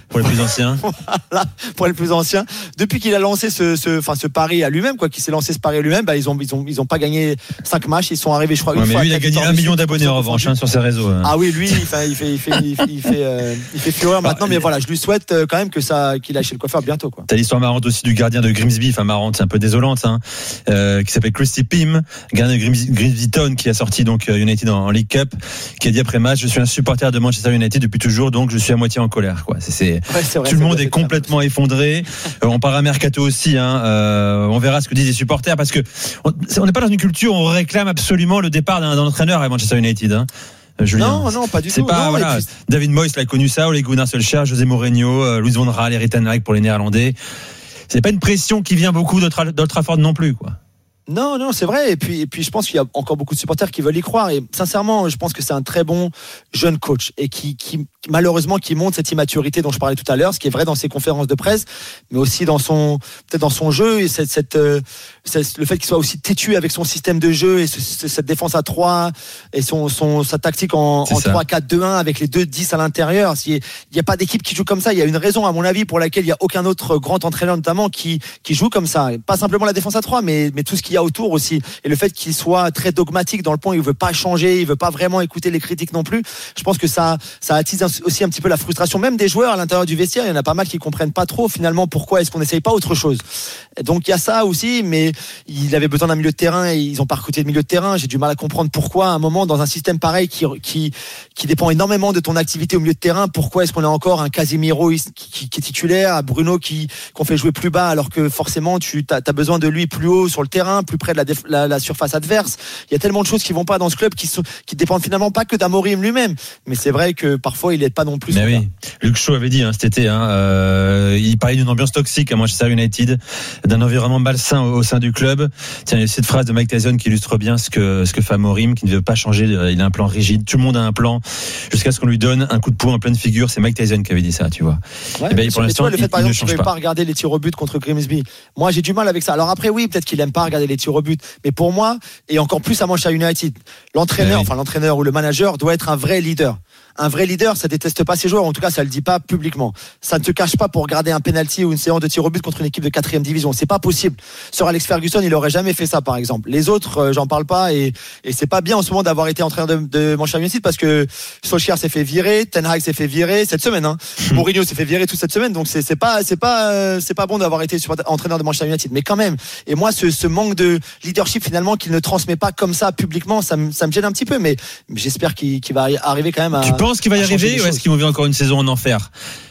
pour les plus anciens. Voilà, pour les plus anciens. Depuis qu'il a lancé ce, ce, enfin, ce pari à lui-même, quoi, qu'il s'est lancé ce pari à lui-même, bah, ils ont, ils ont, ils ont pas gagné cinq matchs. Ils sont arrivés, je crois, une ouais, mais fois. lui, il a gagné un million d'abonnés en revanche, hein, sur ses réseaux. Hein. Ah oui, lui, il fait, il fait, il fait, il fait, il fait, euh, il fait fureur maintenant. Mais voilà, je lui souhaite euh, quand même que ça, qu'il aille chez le coiffeur bientôt, quoi. T'as l'histoire marrante aussi du gardien de Grimsby, enfin marrante, c'est un peu désolante, hein, euh, qui s'appelle Christy Pym, gardien de Grimsby, Grimsby Town, qui a sorti donc United en, en League Cup, qui a dit après match: je suis un supporter de Manchester United depuis toujours, donc je suis à moitié en colère, quoi. C'est, c'est, Ouais, c'est vrai, tout le monde vrai, est complètement effondré. Euh, on part à mercato aussi, hein, euh, on verra ce que disent les supporters, parce que on n'est pas dans une culture où on réclame absolument le départ d'un, d'un entraîneur à Manchester United, hein. Julien. Non, non, pas du c'est tout. Pas, non, voilà, puis... David Moyes l'a connu ça, Ole Gunnar Solskjaer, José Mourinho, euh, Louis van Gaal, Erik ten Hag pour les Néerlandais. C'est pas une pression qui vient beaucoup d'Old Trafford non plus, quoi. Non, non, c'est vrai. Et puis, et puis, je pense qu'il y a encore beaucoup de supporters qui veulent y croire. Et sincèrement, je pense que c'est un très bon jeune coach et qui, qui malheureusement, qui montre cette immaturité dont je parlais tout à l'heure, ce qui est vrai dans ses conférences de presse, mais aussi dans son, peut-être dans son jeu et cette, cette, euh, cette le fait qu'il soit aussi têtu avec son système de jeu et ce, cette défense à trois et son, son, sa tactique en, en trois quatre deux un avec les deux dix à l'intérieur. Il n'y a pas d'équipe qui joue comme ça. Il y a une raison, à mon avis, pour laquelle il n'y a aucun autre grand entraîneur, notamment, qui, qui joue comme ça. Et pas simplement la défense à trois, mais, mais tout ce qu'il y a autour aussi, et le fait qu'il soit très dogmatique dans le point où il veut pas changer, il veut pas vraiment écouter les critiques non plus. Je pense que ça, ça attise aussi un petit peu la frustration, même des joueurs à l'intérieur du vestiaire. Il y en a pas mal qui comprennent pas trop finalement pourquoi est-ce qu'on n'essaye pas autre chose. Donc il y a ça aussi, mais il avait besoin d'un milieu de terrain et ils ont pas recruté de milieu de terrain. J'ai du mal à comprendre pourquoi à un moment dans un système pareil qui qui qui dépend énormément de ton activité au milieu de terrain, pourquoi est-ce qu'on a encore un Casemiro qui, qui, qui est titulaire, Bruno qui qu'on fait jouer plus bas alors que forcément tu as, as besoin de lui plus haut sur le terrain, plus près de la La, la surface adverse. Il y a tellement de choses qui vont pas dans ce club qui, sont, qui dépendent finalement pas que d'Amorim lui-même. Mais c'est vrai que parfois il est pas non plus. Mais oui, Luke Shaw avait dit hein, cet été, hein, euh, il parlait d'une ambiance toxique à Manchester United, d'un environnement malsain au, au sein du club. Tiens, il y a cette phrase de Mike Tyson qui illustre bien ce que ce que fait Amorim, qui ne veut pas changer. Il a un plan rigide. Tout le monde a un plan jusqu'à ce qu'on lui donne un coup de poing en pleine figure. C'est Mike Tyson qui avait dit ça, tu vois. Ouais, et ben, pour l'instant, toi, le fait il, par il exemple, ne change tu ne pas. pas regarder les tirs au but contre Grimsby. Moi, j'ai du mal avec ça. Alors après, oui, peut-être qu'il aime pas regarder les tirs au but, mais pour moi, et encore plus à Manchester United, l'entraîneur, oui. enfin l'entraîneur ou le manager doit être un vrai leader. Un vrai leader, ça déteste pas ses joueurs, en tout cas ça le dit pas publiquement. Ça ne te cache pas pour regarder un penalty ou une séance de tir au but contre une équipe de quatrième division. C'est pas possible. Sur Alex Ferguson, il aurait jamais fait ça, par exemple. Les autres, euh, j'en parle pas et, et c'est pas bien en ce moment d'avoir été entraîneur de, de Manchester United parce que Solskjaer s'est fait virer, Ten Hag s'est fait virer cette semaine. Hein. Mourinho s'est fait virer toute cette semaine, donc c'est, c'est pas, c'est pas, euh, c'est pas bon d'avoir été entraîneur de Manchester United. Mais quand même. Et moi, ce, ce manque de leadership finalement qu'il ne transmet pas comme ça publiquement, ça me, ça me gêne un petit peu. Mais, mais j'espère qu'il, qu'il va arriver quand même à. Tu penses qu'il va y arriver ou est-ce qu'ils vont vivre encore une saison en enfer?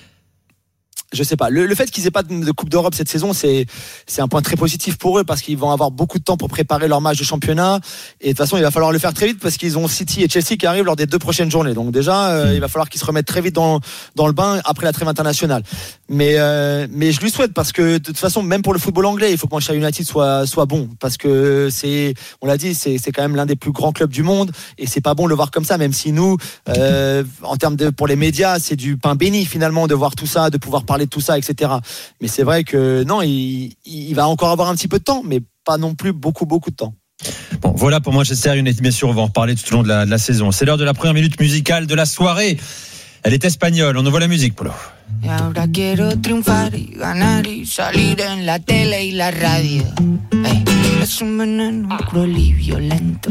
Je sais pas. Le, le fait qu'ils aient pas de, de Coupe d'Europe cette saison, c'est c'est un point très positif pour eux parce qu'ils vont avoir beaucoup de temps pour préparer leur match de championnat. Et de toute façon, il va falloir le faire très vite parce qu'ils ont City et Chelsea qui arrivent lors des deux prochaines journées. Donc déjà, euh, il va falloir qu'ils se remettent très vite dans dans le bain après la trêve internationale. Mais euh, mais je lui souhaite parce que de toute façon, même pour le football anglais, il faut que Manchester United soit soit bon parce que c'est, on l'a dit, c'est c'est quand même l'un des plus grands clubs du monde et c'est pas bon de le voir comme ça. Même si nous, euh, en termes de pour les médias, c'est du pain béni finalement de voir tout ça, de pouvoir parler de tout ça, et cetera. Mais c'est vrai que non, il, il va encore avoir un petit peu de temps, mais pas non plus beaucoup, beaucoup de temps. Bon, voilà pour Manchester United, bien sûr, on va en reparler tout au long de la, de la saison. C'est l'heure de la première minute musicale de la soirée. Elle est espagnole, on envoie la musique, Polo. Y ahora quiero triunfar y ganar y salir en la tele y la radio. Hey, es un veneno cruel y violento.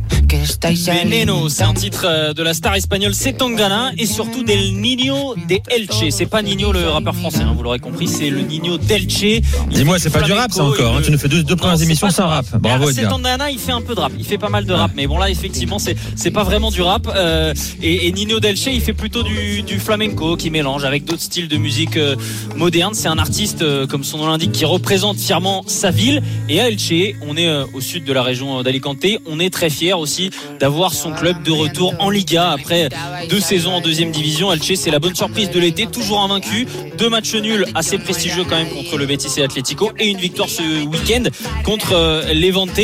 Veneno, c'est un titre de la star espagnole Zetangana et surtout del Niño de Elche. C'est pas Niño le rappeur français, hein, vous l'aurez compris, c'est le Niño d'Elche. Dis-moi, c'est pas du rap ça encore, hein, tu nous fais deux, deux premières non, émissions sans rap. Bravo Edgar. Zetangana, il fait un peu de rap, il fait pas mal de rap, mais bon là effectivement c'est c'est pas vraiment du rap. Euh, et, et Niño d'Elche, il fait plutôt du, du flamenco qui mélange avec d'autres styles de musique euh, moderne. C'est un artiste, euh, comme son nom l'indique, qui représente fièrement sa ville. Et à Elche, on est euh, au sud de la région d'Alicante, on est très fiers aussi d'avoir son club de retour en Liga après deux saisons en deuxième division. Elche, c'est la bonne surprise de l'été, toujours invaincu, deux matchs nuls assez prestigieux quand même contre le Betis et l'Atlético et une victoire ce week-end contre euh, Levante.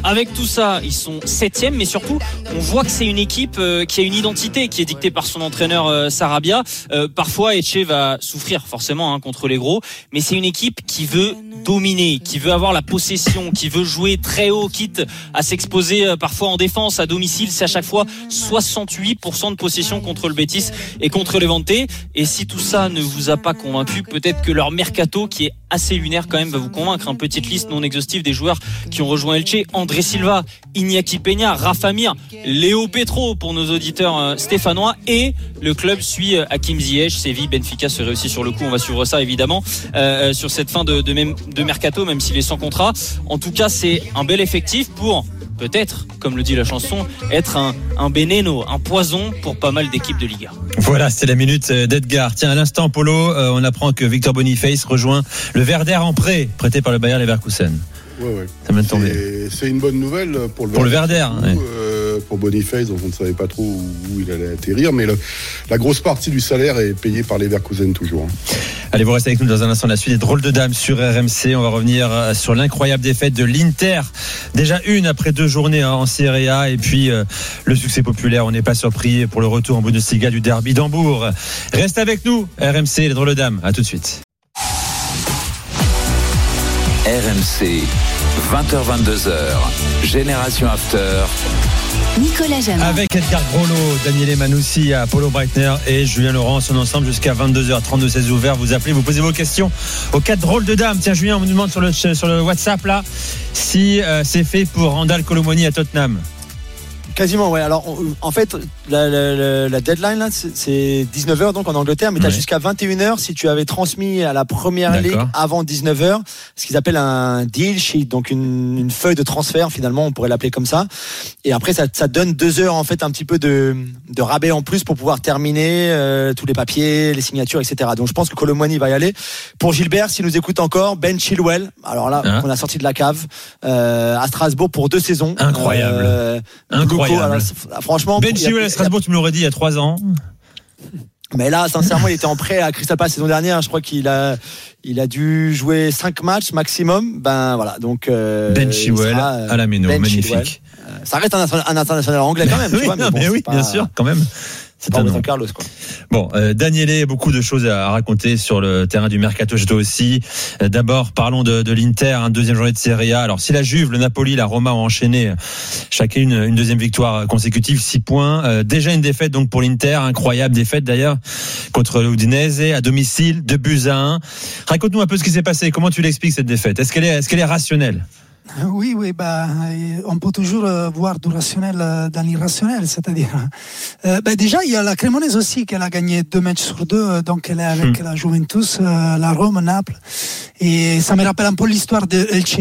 Avec tout ça, ils sont septième, mais surtout, on voit que c'est une équipe euh, qui a une identité, qui est dictée par son entraîneur euh, Sarabia. Euh, parfois, Etche va souffrir forcément hein, contre les gros, mais c'est une équipe qui veut dominer, qui veut avoir la possession, qui veut jouer très haut, quitte à s'exposer euh, parfois en défense à domicile. C'est à chaque fois soixante-huit pour cent de possession contre le Betis et contre Levante. Et si tout ça ne vous a pas convaincu, peut-être que leur mercato, qui est assez lunaire quand même, va vous convaincre. Une petite liste non exhaustive des joueurs qui ont rejoint Elche: André Silva, Iñaki Peña, Rafa Mir, Léo Petro pour nos auditeurs euh, stéphanois, et le club suit euh, Hakim Ziyech. Séville, Benfica serait aussi sur le coup. On va suivre ça évidemment euh, sur cette fin de, de, même, de mercato, même s'il est sans contrat. En tout cas, c'est un bel effectif pour peut-être, comme le dit la chanson, être un, un veneno, un poison pour pas mal d'équipes de Liga. Voilà, c'était la minute d'Edgar. Tiens, à l'instant, Polo, euh, on apprend que Victor Boniface rejoint le Werder en prêt, prêté par le Bayer Leverkusen. Ouais, ouais. Ça m'a tombé. C'est, c'est une bonne nouvelle pour le pour Werder. Le Werder, où, ouais. euh, pour Boniface, donc on ne savait pas trop où, où il allait atterrir, mais le, la grosse partie du salaire est payée par les Leverkusen toujours. Hein. Allez, vous restez avec nous dans un instant. La suite des drôles de dames sur R M C. On va revenir sur l'incroyable défaite de l'Inter. Déjà une après deux journées hein, en Serie A. Et puis euh, le succès populaire. On n'est pas surpris pour le retour en Bundesliga du derby d'Hambourg. Reste avec nous. R M C, les drôles de dames. À tout de suite. R M C, vingt heures vingt-deux heures, Génération After. Nicolas Jamin. Avec Edgar Grollo, Daniele Manoussi, Paulo Breitner et Julien Laurent, on est ensemble jusqu'à vingt-deux heures trente-deux, seize ouvert. Vous appelez, vous posez vos questions aux quatre drôles de dames. Tiens, Julien, on me demande sur le, sur le WhatsApp là si euh, c'est fait pour Randal Colomoni à Tottenham. Quasiment, ouais. Alors, on, en fait, la, la, la deadline, là, c'est, c'est dix-neuf heures donc en Angleterre, mais tu as ouais. jusqu'à vingt et une heures si tu avais transmis à la première D'accord. ligue avant dix-neuf heures, ce qu'ils appellent un deal sheet, donc une, une feuille de transfert, finalement, on pourrait l'appeler comme ça. Et après, ça, ça donne deux heures, en fait, un petit peu de, de rabais en plus pour pouvoir terminer euh, tous les papiers, les signatures, et cetera. Donc, je pense que Colomoni va y aller. Pour Gilbert, s'il nous écoute encore, Ben Chilwell, alors là, hein on a sorti de la cave, euh, à Strasbourg pour deux saisons. Incroyable. Euh, Incroyable. Alors, franchement, Ben Chilwell à Strasbourg, tu me l'aurais dit il y a trois ans. Mais là, sincèrement, il était en prêt à Crystal Palace saison dernière. Je crois qu'il a, il a dû jouer cinq matchs maximum. Ben voilà, donc euh, Ben Chilwell euh, à la Méno, ben magnifique. Euh, ça reste un, un international anglais quand même. oui, tu vois, non, mais, bon, mais oui, pas, bien sûr, quand même. C'est un Carlos, quoi. Bon, euh, Daniele, beaucoup de choses à raconter sur le terrain du Mercato Jeto aussi. Euh, d'abord, parlons de, de l'Inter, un deuxième journée de Serie A. Alors, si la Juve, le Napoli, la Roma ont enchaîné chacune une, une deuxième victoire consécutive, six points. Euh, déjà une défaite donc pour l'Inter, incroyable défaite d'ailleurs contre l'Udinese à domicile, deux buts à un. Raconte-nous un peu ce qui s'est passé. Comment tu l'expliques cette défaite ? Est-ce qu'elle est, est-ce qu'elle est rationnelle ? Oui, oui, bah, on peut toujours voir du rationnel dans l'irrationnel, c'est-à-dire. Euh, bah, déjà, il y a la Cremonese aussi, qu'elle a gagné deux matchs sur deux, donc elle est avec mmh. la Juventus, la Rome, Naples. Et ça me rappelle un peu l'histoire de Elche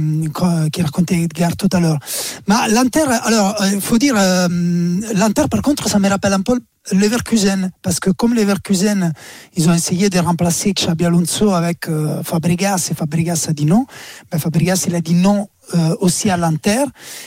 qui racontait Edgar tout à l'heure. Mais l'Inter, alors, il faut dire, euh, l'Inter, par contre, ça me rappelle un peu Leverkusen, parce que comme Leverkusen, ils ont essayé de remplacer Xabi Alonso avec euh, Fabregas, et Fabregas a dit non. Ben, Fabregas, il a dit non euh, aussi à l'Inter,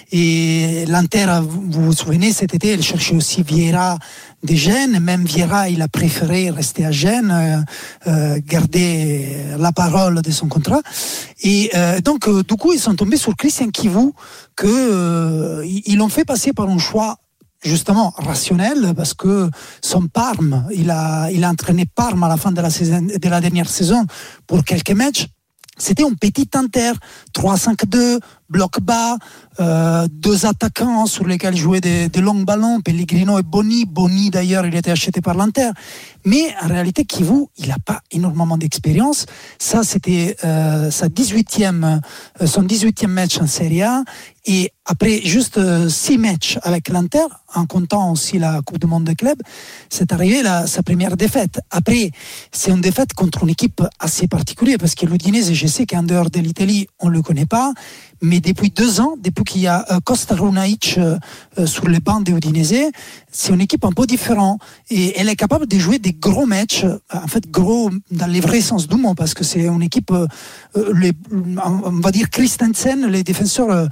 et l'Inter, vous vous souvenez, cet été, elle cherchait aussi Vieira de Gênes, même Vieira, il a préféré rester à Gênes, euh, euh, garder la parole de son contrat, et euh, donc euh, du coup, ils sont tombés sur Christian Kivu, que euh, ils l'ont fait passer par un choix justement rationnel, parce que son Parme, il a, il a entraîné Parme à la fin de la, saison, de la dernière saison pour quelques matchs. C'était un petit Inter, trois cinq deux, bloc bas, euh, deux attaquants sur lesquels jouaient des, des longs ballons, Pellegrino et Boni. Boni d'ailleurs, il était acheté par l'Inter. Mais en réalité, Kivu, il n'a pas énormément d'expérience. Ça, c'était euh, sa dix-huitième, euh, son dix-huitième match en Serie A. Et après juste euh, six matchs avec l'Inter, en comptant aussi la Coupe du Monde des clubs, c'est arrivé là, sa première défaite. Après, c'est une défaite contre une équipe assez particulière, parce que l'Udinese, je sais qu'en dehors de l'Italie, on ne le connaît pas, mais depuis deux ans, depuis qu'il y a euh, Costa Runaic euh, euh, sur les bancs de l'Udinese, c'est une équipe un peu différente, et elle est capable de jouer des gros matchs, euh, en fait gros dans les vrais sens du mot, parce que c'est une équipe, euh, les, on va dire Christensen, les défenseurs euh,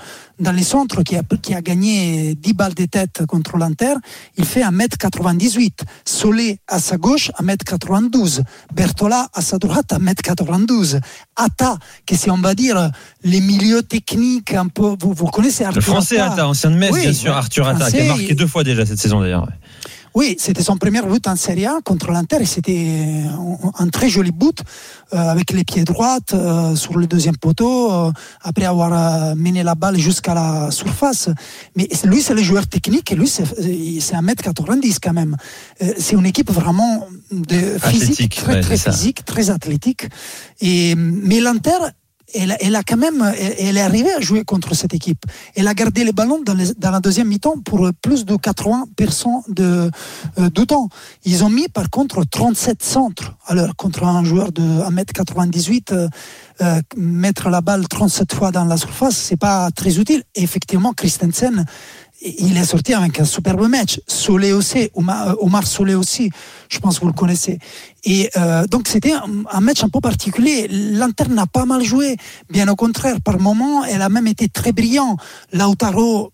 dans les centres, qui a, qui a gagné dix balles de tête contre l'Inter, il fait un mètre quatre-vingt-dix-huit. Solé à sa gauche, un mètre quatre-vingt-douze. Bertola à sa droite, un mètre quatre-vingt-douze. Atta, que c'est, on va dire, les milieux techniques un peu. Vous, vous connaissez Arthur Le français Atta, Atta ancien de Metz, oui, bien sûr, Arthur Atta, qui a marqué deux fois déjà cette saison d'ailleurs. Oui, c'était son premier but en Serie A contre l'Inter et c'était un très joli but euh, avec les pieds droits euh, sur le deuxième poteau euh, après avoir euh, mené la balle jusqu'à la surface. Mais lui, c'est le joueur technique et lui, c'est, c'est un mètre quatre-vingt-dix quand même. Euh, c'est une équipe vraiment de physique, athlétique, très, ouais, très physique, très athlétique. Et, mais l'Inter, Elle, elle a quand même, elle, elle est arrivée à jouer contre cette équipe. Elle a gardé les ballons dans, les, dans la deuxième mi-temps pour plus de quatre-vingts pour cent de, euh, de temps. Ils ont mis par contre trente-sept centres. Alors contre un joueur de un mètre quatre-vingt-dix-huit, euh, euh, mettre la balle trente-sept fois dans la surface, c'est pas très utile. Et effectivement, Christensen, il est sorti avec un superbe match. Solé aussi, Omar, Omar Solé aussi, je pense que vous le connaissez. Et euh, donc c'était un, un match un peu particulier. L'Inter n'a pas mal joué, bien au contraire. Par moments, elle a même été très brillante. Lautaro,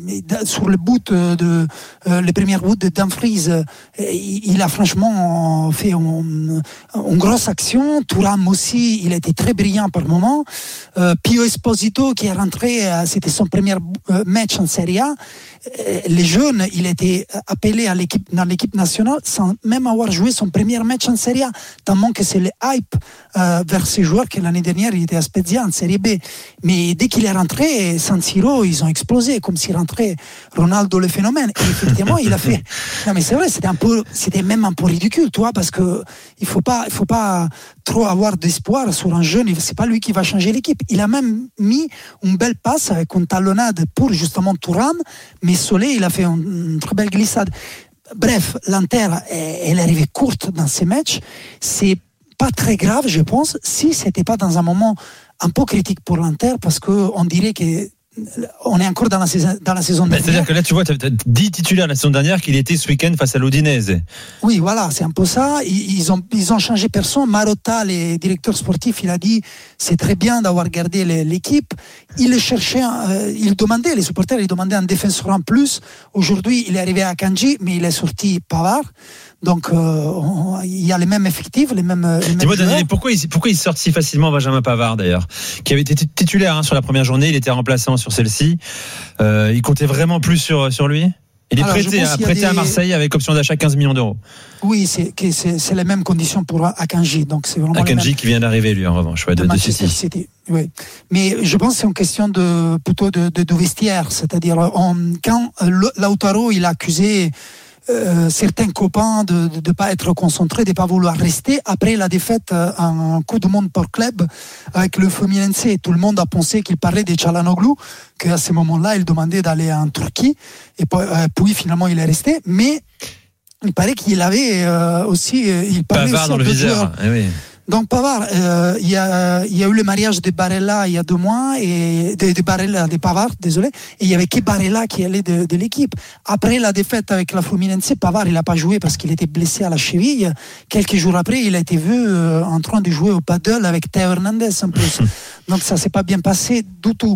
sur le but de euh, les premières buts de Dumfries, euh, il a franchement fait une, une grosse action. Thuram aussi, il a été très brillant par moment. Euh, Pio Esposito qui est rentré, euh, c'était son premier euh, match en Serie A. Euh, les jeunes, il a été appelé à l'équipe, dans l'équipe nationale sans même avoir joué son premier match en Serie A. Tellement que c'est le hype euh, vers ces joueurs que l'année dernière il était à Spezia en Serie B. Mais dès qu'il est rentré, San Siro, ils ont explosé comme si rentrait Ronaldo le phénomène. Et effectivement, il a fait. Non, mais c'est vrai, c'était un peu, c'était même un peu ridicule, toi, parce que il faut pas, il faut pas trop avoir d'espoir sur un jeune. C'est pas lui qui va changer l'équipe. Il a même mis une belle passe avec une talonnade pour justement Thuram, mais Solé, il a fait une, une très belle glissade. Bref, l'Inter, elle est arrivée courte dans ces matchs. C'est pas très grave, je pense, si c'était pas dans un moment un peu critique pour l'Inter, parce que on dirait que on est encore dans la saison, dans la saison dernière. C'est-à-dire que là, tu vois, tu as dit titulaire la saison dernière qu'il était ce week-end face à l'Udinese. Oui, voilà, c'est un peu ça. Ils, ils, ont, ils ont changé personne. Marotta, le directeur sportif, il a dit c'est très bien d'avoir gardé les, l'équipe. Il cherchait, euh, il demandait, les supporters, ils demandaient un défenseur en plus. Aujourd'hui, il est arrivé à Kanji, mais il est sorti Pavard. Donc, euh, il y a les mêmes effectifs, les mêmes. Les mêmes Dis-moi, Daniel, pourquoi il, pourquoi il sort si facilement Benjamin Pavard, d'ailleurs, qui avait été titulaire hein, sur la première journée, il était remplaçant sur celle-ci. Euh, il comptait vraiment plus sur, sur lui ? Il est Alors, prêté, à, prêté des... à Marseille avec option d'achat quinze millions d'euros. Oui, c'est, c'est, c'est les mêmes conditions pour Akanji. Donc c'est vraiment Akanji mêmes... qui vient d'arriver, lui, en revanche, ouais, de, de, de City. City. Oui. Mais je pense que c'est une question de, plutôt de, de, de vestiaire. C'est-à-dire, on, quand Lautaro, il a accusé. Euh, certains copains de ne pas être concentrés, de ne pas vouloir rester. Après la défaite, euh, un coup de monde pour club avec le Fluminense, tout le monde a pensé qu'il parlait de Çalhanoğlu, qu'à ce moment-là, il demandait d'aller en Turquie. Et puis, euh, puis finalement, il est resté. Mais il paraît qu'il avait euh, aussi... Euh, il parlait Pavard aussi dans le viseur. Eh oui. Donc Pavard, euh, il y a, il y a eu le mariage de Barella il y a deux mois et de, de Barella, de Pavard, désolé, et il y avait que Barella qui allait de, de l'équipe. Après la défaite avec la Fluminense, Pavard il n'a pas joué parce qu'il était blessé à la cheville. Quelques jours après, il a été vu euh, en train de jouer au paddle avec Théo Hernandez en plus. Donc ça s'est pas bien passé du tout.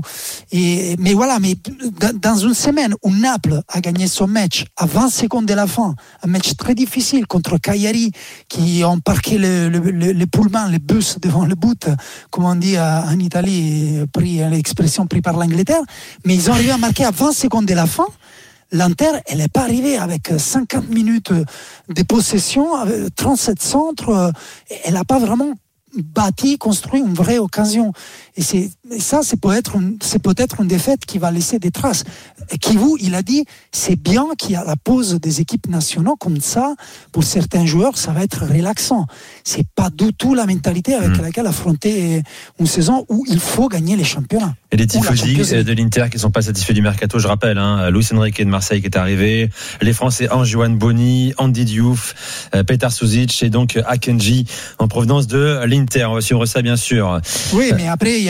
Et mais voilà, mais dans une semaine où Naples a gagné son match à vingt secondes de la fin, un match très difficile contre Cagliari qui ont parqué le, le, le, le Pullman, les bus devant le but, comme on dit en Italie, pris, l'expression prise par l'Angleterre, mais ils ont arrivé à marquer à vingt secondes de la fin. L'Inter, elle n'est pas arrivée avec cinquante minutes de possession, trente-sept centres, elle n'a pas vraiment bâti, construit une vraie occasion. Et, c'est, et ça, c'est peut-être, une, c'est peut-être une défaite qui va laisser des traces. Kivu, il a dit, c'est bien qu'il y a la pause des équipes nationales comme ça. Pour certains joueurs, ça va être relaxant. C'est pas du tout la mentalité avec mmh. laquelle affronter une saison où il faut gagner les championnats. Et les tifosi de l'Inter qui sont pas satisfaits du mercato, je rappelle, hein, Luis Enrique de Marseille qui est arrivé, les Français Anjuan Boni, Andy Diouf, euh, Petar Suzic et donc Akanji en provenance de l'Inter. On va suivre ça bien sûr. Oui, mais après il y a,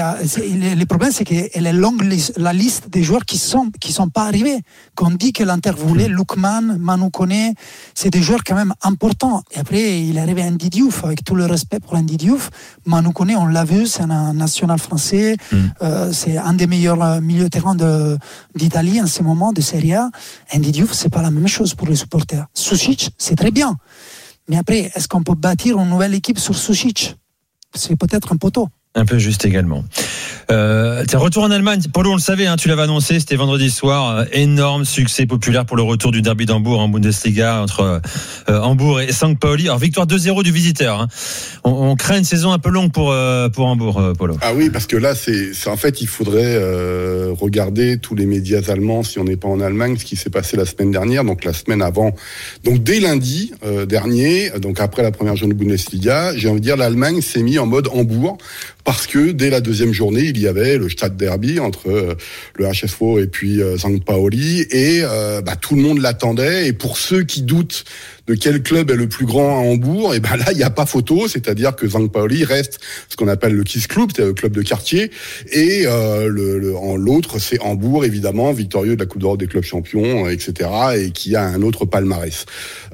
le, le problème, c'est qu'elle est longue, la liste des joueurs qui sont qui sont pas arrivés. Qu'on dit que l'Inter voulait, Lookman, Manu Koné, c'est des joueurs quand même importants. Et après, il est arrivé Andy Diouf, avec tout le respect pour Andy Diouf. Manu Koné, on l'a vu, c'est un national français. Mm. Euh, c'est un des meilleurs milieux de terrain de, d'Italie en ce moment, de Serie A. Andy Diouf, c'est pas la même chose pour les supporters. Sušić, c'est très bien. Mais après, est-ce qu'on peut bâtir une nouvelle équipe sur Sušić ? C'est peut-être un peu tôt. Un peu juste également. Euh, retour en Allemagne, Polo, on le savait, hein, tu l'avais annoncé, c'était vendredi soir, euh, énorme succès populaire pour le retour du derby d'Hambourg en Bundesliga entre euh, Hambourg et Sankt Pauli. Alors victoire deux zéro du visiteur. Hein. On, on craint une saison un peu longue pour euh, pour Hambourg, euh, Polo. Ah oui, parce que là, c'est, c'est en fait, il faudrait euh, regarder tous les médias allemands si on n'est pas en Allemagne, ce qui s'est passé la semaine dernière, donc la semaine avant, donc dès lundi euh, dernier, donc après la première journée de Bundesliga, j'ai envie de dire l'Allemagne s'est mis en mode Hambourg. Parce que dès la deuxième journée, il y avait le Stade Derby entre euh, le H S V et puis euh, Sankt Pauli, et euh, bah, tout le monde l'attendait. Et pour ceux qui doutent de quel club est le plus grand à Hambourg, et ben là il n'y a pas photo, c'est-à-dire que Sankt Pauli reste ce qu'on appelle le Kies Club, c'est le club de quartier, et euh, le, le, en l'autre c'est Hambourg évidemment, victorieux de la Coupe d'Europe des clubs champions, et cetera, et qui a un autre palmarès.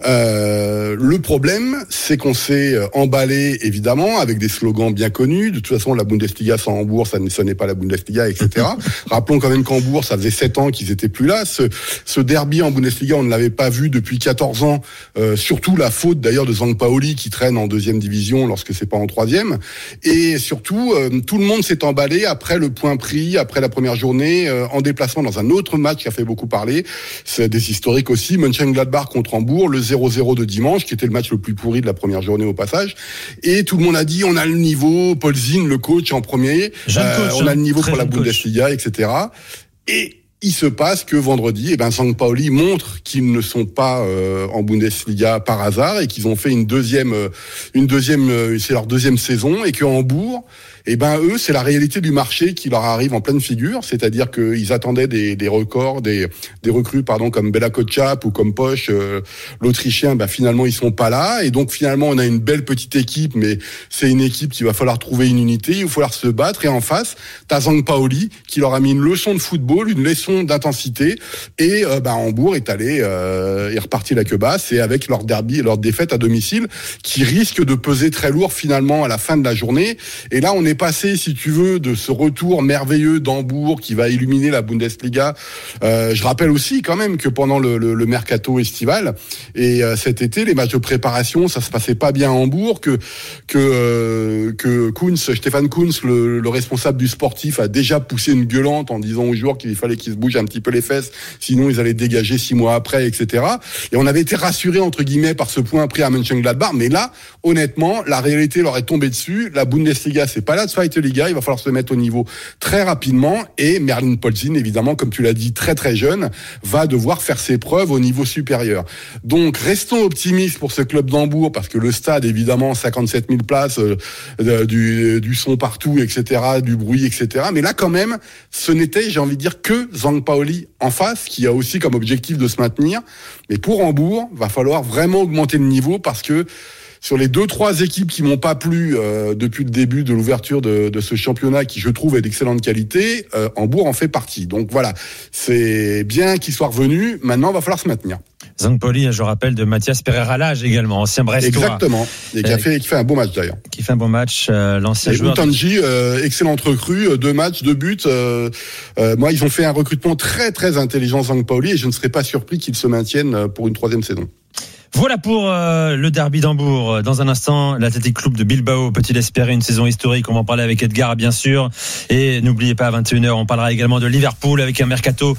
Euh, le problème, c'est qu'on s'est emballé évidemment avec des slogans bien connus. De toute façon, la Bundesliga sans Hambourg, ça ne ce n'est pas la Bundesliga, et cetera. Rappelons quand même qu'Hambourg, ça faisait sept ans qu'ils étaient plus là. Ce, ce derby en Bundesliga, on ne l'avait pas vu depuis quatorze ans. Euh, surtout la faute d'ailleurs de Sankt Pauli qui traîne en deuxième division lorsque c'est pas en troisième. Et surtout, euh, tout le monde s'est emballé après le point pris, après la première journée, euh, en déplacement dans un autre match qui a fait beaucoup parler. C'est des historiques aussi. Mönchengladbach contre Hambourg, le zéro zéro de dimanche, qui était le match le plus pourri de la première journée au passage. Et tout le monde a dit, on a le niveau, Paul Zinn, le coach en premier, euh, coach, on a le niveau pour la Bundesliga, coach. et cetera. Et il se passe que vendredi, eh ben, Sankt Pauli montre qu'ils ne sont pas euh, en Bundesliga par hasard et qu'ils ont fait une deuxième, euh, une deuxième, euh, c'est leur deuxième saison, et que Hambourg, eh ben eux, c'est la réalité du marché qui leur arrive en pleine figure, c'est-à-dire qu'ils attendaient des, des records, des, des recrues, pardon, comme Bela Kotchap ou comme Posch, euh, l'Autrichien. Ben finalement, ils sont pas là, et donc finalement, on a une belle petite équipe, mais c'est une équipe qu'il va falloir trouver une unité, il va falloir se battre. Et en face, t'as Sankt Pauli qui leur a mis une leçon de football, une leçon d'intensité, et euh, ben Hambourg est allé, euh, est reparti la queue basse, et avec leur derby, leur défaite à domicile, qui risque de peser très lourd finalement à la fin de la journée. Et là, on est passé, si tu veux, de ce retour merveilleux d'Hambourg qui va illuminer la Bundesliga. Euh, je rappelle aussi quand même que pendant le, le, le mercato estival et euh, cet été, les matchs de préparation, ça se passait pas bien à Hambourg, que que euh, que Kunz, Stéphane Kunz, le, le responsable du sportif, a déjà poussé une gueulante en disant aux joueurs qu'il fallait qu'ils se bougent un petit peu les fesses, sinon ils allaient dégager six mois après, et cetera. Et on avait été rassurés entre guillemets par ce point pris à Mönchengladbach, mais là, honnêtement, la réalité leur est tombée dessus. La Bundesliga, c'est pas la Zweite Liga, il va falloir se mettre au niveau très rapidement, et Merlin Paul Zinn, évidemment, comme tu l'as dit, très très jeune, va devoir faire ses preuves au niveau supérieur. Donc restons optimistes pour ce club d'Hambourg, parce que le stade, évidemment, cinquante-sept mille places, euh, du, du son partout, et cetera, du bruit, et cetera. Mais là, quand même, ce n'était, j'ai envie de dire, que Sankt Pauli en face, qui a aussi comme objectif de se maintenir. Mais pour Hambourg, va falloir vraiment augmenter le niveau, parce que sur les deux, trois équipes qui m'ont pas plu euh, depuis le début de l'ouverture de, de ce championnat, qui je trouve est d'excellente qualité, euh, Hambourg en fait partie. Donc voilà, c'est bien qu'ils soient revenus. Maintenant, il va falloir se maintenir. Sankt Pauli, je rappelle, de Mathias Pereira-Lage également, ancien Brestois. Exactement, et qui a fait, qui fait un beau match d'ailleurs. Qui fait un bon match, euh, l'ancien et joueur. Utanji, euh, excellente recrue, deux matchs, deux buts. Euh, euh, moi, ils ont fait un recrutement très très intelligent, Sankt Pauli, et je ne serais pas surpris qu'ils se maintiennent pour une troisième saison. Voilà pour euh, le derby d'Hambourg. Dans un instant, l'Athletic Club de Bilbao peut-il espérer une saison historique? On va en parler avec Edgar, bien sûr. Et n'oubliez pas, à vingt et une heures, on parlera également de Liverpool avec un mercato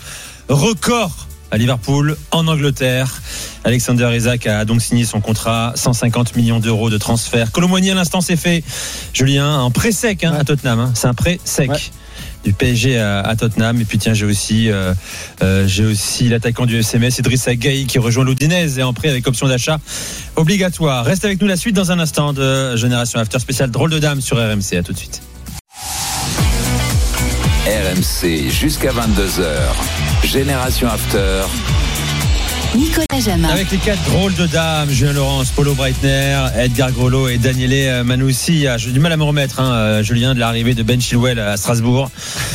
record à Liverpool, en Angleterre. Alexander Isak a donc signé son contrat, cent cinquante millions d'euros de transfert. Kolo Muani, à l'instant, c'est fait. Julien, un prêt sec hein, ouais. à Tottenham. Hein. C'est un prêt sec. Ouais. Du P S G à, à Tottenham. Et puis tiens, j'ai aussi euh, euh, j'ai aussi l'attaquant du F C M S, Idrissa Gueye, qui rejoint l'Udinese et en prêt avec option d'achat obligatoire. Reste avec nous, la suite dans un instant de Génération After spécial Drôle de Dame sur R M C. À tout de suite. R M C jusqu'à vingt-deux heures. Génération After. Nicolas Jamin. Avec les quatre drôles de dames, Julien Laurence, Paulo Breitner, Edgar Grolot et Daniele Manoussi. J'ai du mal à me remettre, hein, Julien, de l'arrivée de Ben Chilwell à Strasbourg.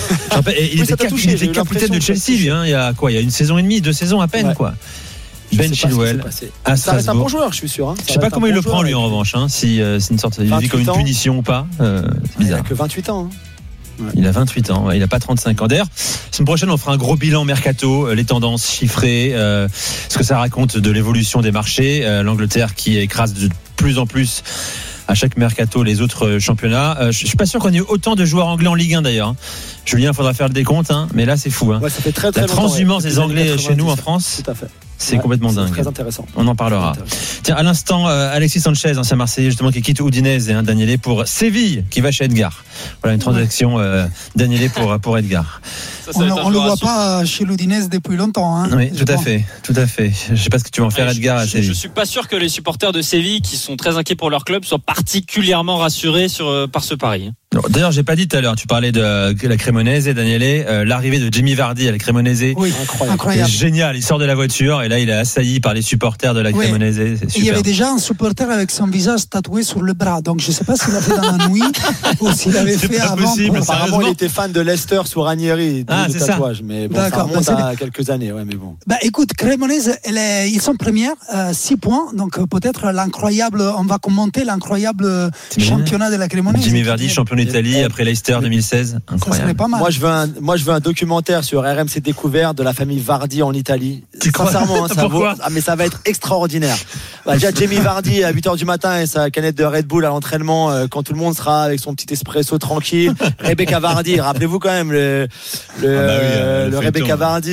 Et il oui, était, cap- touché, il était capitaine de Chelsea, lui, hein, il y a quoi, il y a une saison et demie, deux saisons à peine, ouais. quoi. Je Ben Chilwell à ça reste un Strasbourg. bon joueur, je suis sûr. Hein. Je sais pas comment bon il le prend, lui, en revanche, hein, si euh, c'est une sorte, il dit comme une punition ou pas. Euh, c'est bizarre. Il a que vingt-huit ans. Hein. Ouais. Il a vingt-huit ans, il n'a pas trente-cinq ans. D'ailleurs, la semaine prochaine, on fera un gros bilan mercato, les tendances chiffrées, euh, ce que ça raconte de l'évolution des marchés. Euh, L'Angleterre qui écrase de plus en plus à chaque mercato les autres championnats. Euh, je suis pas sûr qu'on ait autant de joueurs anglais en Ligue un d'ailleurs. Julien, il faudra faire le décompte, hein, mais là c'est fou. Hein. Ouais, ça fait très, très la transhumance ouais. des Anglais chez nous en France. Tout à fait. C'est ouais, complètement c'est dingue. Très intéressant. On en parlera. Tiens, à l'instant, euh, Alexis Sanchez, ancien Marseillais, justement, qui quitte Udinese, hein, Daniele pour Séville, qui va chez Edgar. Voilà une transaction euh, Daniele pour pour Edgar. Ça, ça on ne le voit pas chez l'Udinese depuis longtemps. Hein, oui, tout à pense. fait, tout à fait. Je sais pas ce que tu vas en faire, ouais, Edgar. Je, je, je suis pas sûr que les supporters de Séville, qui sont très inquiets pour leur club, soient particulièrement rassurés sur euh, par ce pari. D'ailleurs, j'ai pas dit tout à l'heure, tu parlais de la Cremonese, Daniele, euh, l'arrivée de Jamie Vardy à la Cremonese. Oui, incroyable. C'est génial, il sort de la voiture et là il est assailli par les supporters de la oui. Cremonese. C'est super. Il y avait déjà un supporter avec son visage tatoué sur le bras, donc je sais pas s'il l'a fait dans la nuit ou s'il l'avait c'est fait pas avant. Possible, pour... Apparemment, il était fan de Leicester sous Ranieri, ah, de c'est tatouage, ça. mais bon, ça remonte bah, à quelques années, ouais, mais bon. Bah écoute, Cremonese, elle est... ils sont premières, euh, six points, donc euh, peut-être l'incroyable, on va commenter l'incroyable championnat de la Cremonese. Jimmy Vardy, champion d'Italie, après Leicester deux mille seize, incroyable. Pas mal. Moi je veux un, moi je veux un documentaire sur R M C Découverte de la famille Vardy en Italie. Tu Sincèrement, hein, ça vaut, ah, mais ça va être extraordinaire. Bah, déjà Jamie Vardy à huit heures du matin et sa canette de Red Bull à l'entraînement euh, quand tout le monde sera avec son petit espresso tranquille. Rebecca Vardy, rappelez-vous quand même le le, ah bah oui, euh, le, le Rebecca Vardy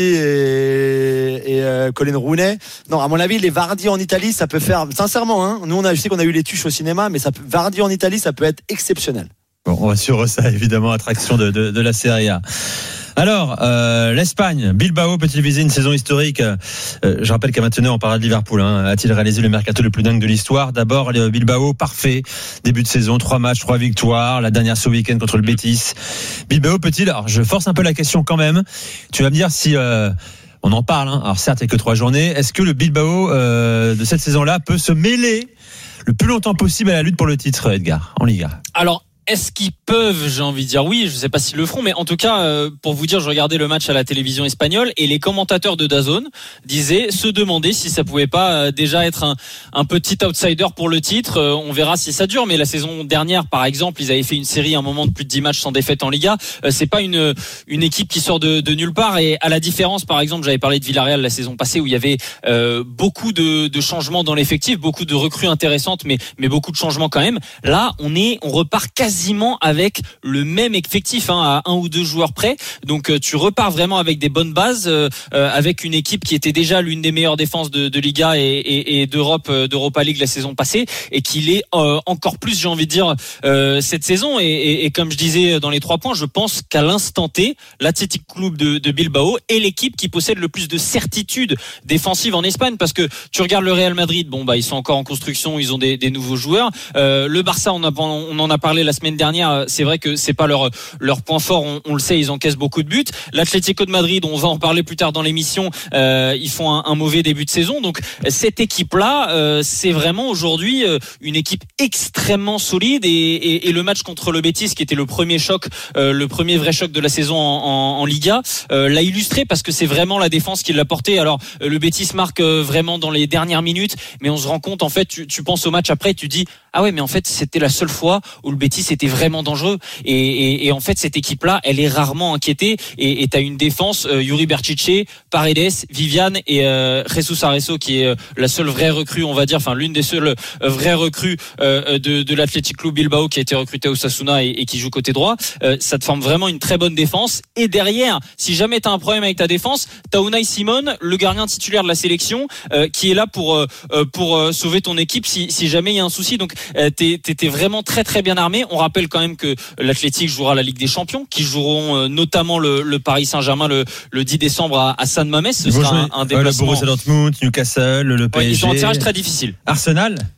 et, et euh, Colin Rooney. Non, à mon avis, les Vardy en Italie, ça peut faire sincèrement. Hein, nous on a, je sais qu'on a eu les tuches au cinéma, mais ça peut, Vardy en Italie, ça peut être exceptionnel. Bon, on va suivre ça, évidemment, attraction de, de, de la Serie A. Alors, euh, l'Espagne, Bilbao peut-il viser une saison historique? euh, Je rappelle qu'à maintenant, on parle de Liverpool. Hein. A-t-il réalisé le mercato le plus dingue de l'histoire? D'abord, le Bilbao, parfait. Début de saison, trois matchs, trois victoires. La dernière ce week-end contre le Betis. Bilbao peut-il... Alors, je force un peu la question quand même. Tu vas me dire si... Euh, on en parle. Hein. Alors, certes, il n'y a que trois journées. Est-ce que le Bilbao euh, de cette saison-là peut se mêler le plus longtemps possible à la lutte pour le titre, Edgar, en Liga? Alors, est-ce qu'ils peuvent, j'ai envie de dire oui, je sais pas s'ils le feront, mais en tout cas, euh, pour vous dire, je regardais le match à la télévision espagnole et les commentateurs de DAZN disaient, se demander si ça pouvait pas euh, déjà être un, un petit outsider pour le titre. Euh, on verra si ça dure, mais la saison dernière, par exemple, ils avaient fait une série à un moment de plus de dix matchs sans défaite en Liga. Euh, c'est pas une une équipe qui sort de, de nulle part, et à la différence, par exemple, j'avais parlé de Villarreal la saison passée où il y avait euh, beaucoup de, de changements dans l'effectif, beaucoup de recrues intéressantes, mais mais beaucoup de changements quand même. Là, on est, on repart quasi quasiment avec le même effectif, hein, à un ou deux joueurs près. Donc euh, tu repars vraiment avec des bonnes bases, euh, euh, avec une équipe qui était déjà l'une des meilleures défenses de, de Liga et, et, et d'Europe, euh, d'Europa League la saison passée, et qui l'est euh, encore plus, j'ai envie de dire, euh, cette saison. Et, et, et comme je disais dans les trois points, je pense qu'à l'instant T, l'Athletic Club de, de Bilbao est l'équipe qui possède le plus de certitude défensive en Espagne, parce que tu regardes le Real Madrid, bon bah ils sont encore en construction, ils ont des, des nouveaux joueurs. Euh, le Barça, on, a, on en a parlé la semaine dernière, c'est vrai que c'est pas leur leur point fort, on, on le sait, ils encaissent beaucoup de buts. L'Atlético de Madrid, on va en parler plus tard dans l'émission, euh, ils font un, un mauvais début de saison. Donc cette équipe-là, euh, c'est vraiment aujourd'hui euh, une équipe extrêmement solide, et, et, et le match contre le Betis, qui était le premier choc, euh, le premier vrai choc de la saison en, en, en Liga, euh, l'a illustré, parce que c'est vraiment la défense qui l'a porté. Alors euh, le Betis marque euh, vraiment dans les dernières minutes, mais on se rend compte, en fait, tu, tu penses au match après, tu dis ah ouais, mais en fait c'était la seule fois où le Betis était vraiment dangereux, et, et, et en fait cette équipe-là, elle est rarement inquiétée, et, et t'as une défense, euh, Yuri Berchiche, Paredes, Viviane et euh, Jesus Areso, qui est euh, la seule vraie recrue, on va dire, enfin l'une des seules euh, vraies recrues euh, de, de l'Athletic Club Bilbao, qui a été recrutée au Osasuna et, et qui joue côté droit. Euh, ça te forme vraiment une très bonne défense, et derrière, si jamais t'as un problème avec ta défense, t'as Unai Simon, le gardien titulaire de la sélection, euh, qui est là pour euh, pour euh, sauver ton équipe si, si jamais il y a un souci. Donc euh, t'es, t'es, t'es vraiment très très bien armé. On rappelle quand même que l'Athletic jouera la Ligue des Champions, qui joueront euh, notamment le, le Paris Saint-Germain le, le dix décembre à, à San Mamés. Ce ils sera un, un déplacement. Le Borussia Dortmund, Newcastle, le P S G. Ouais, ils ont un tirage très difficile. Arsenal.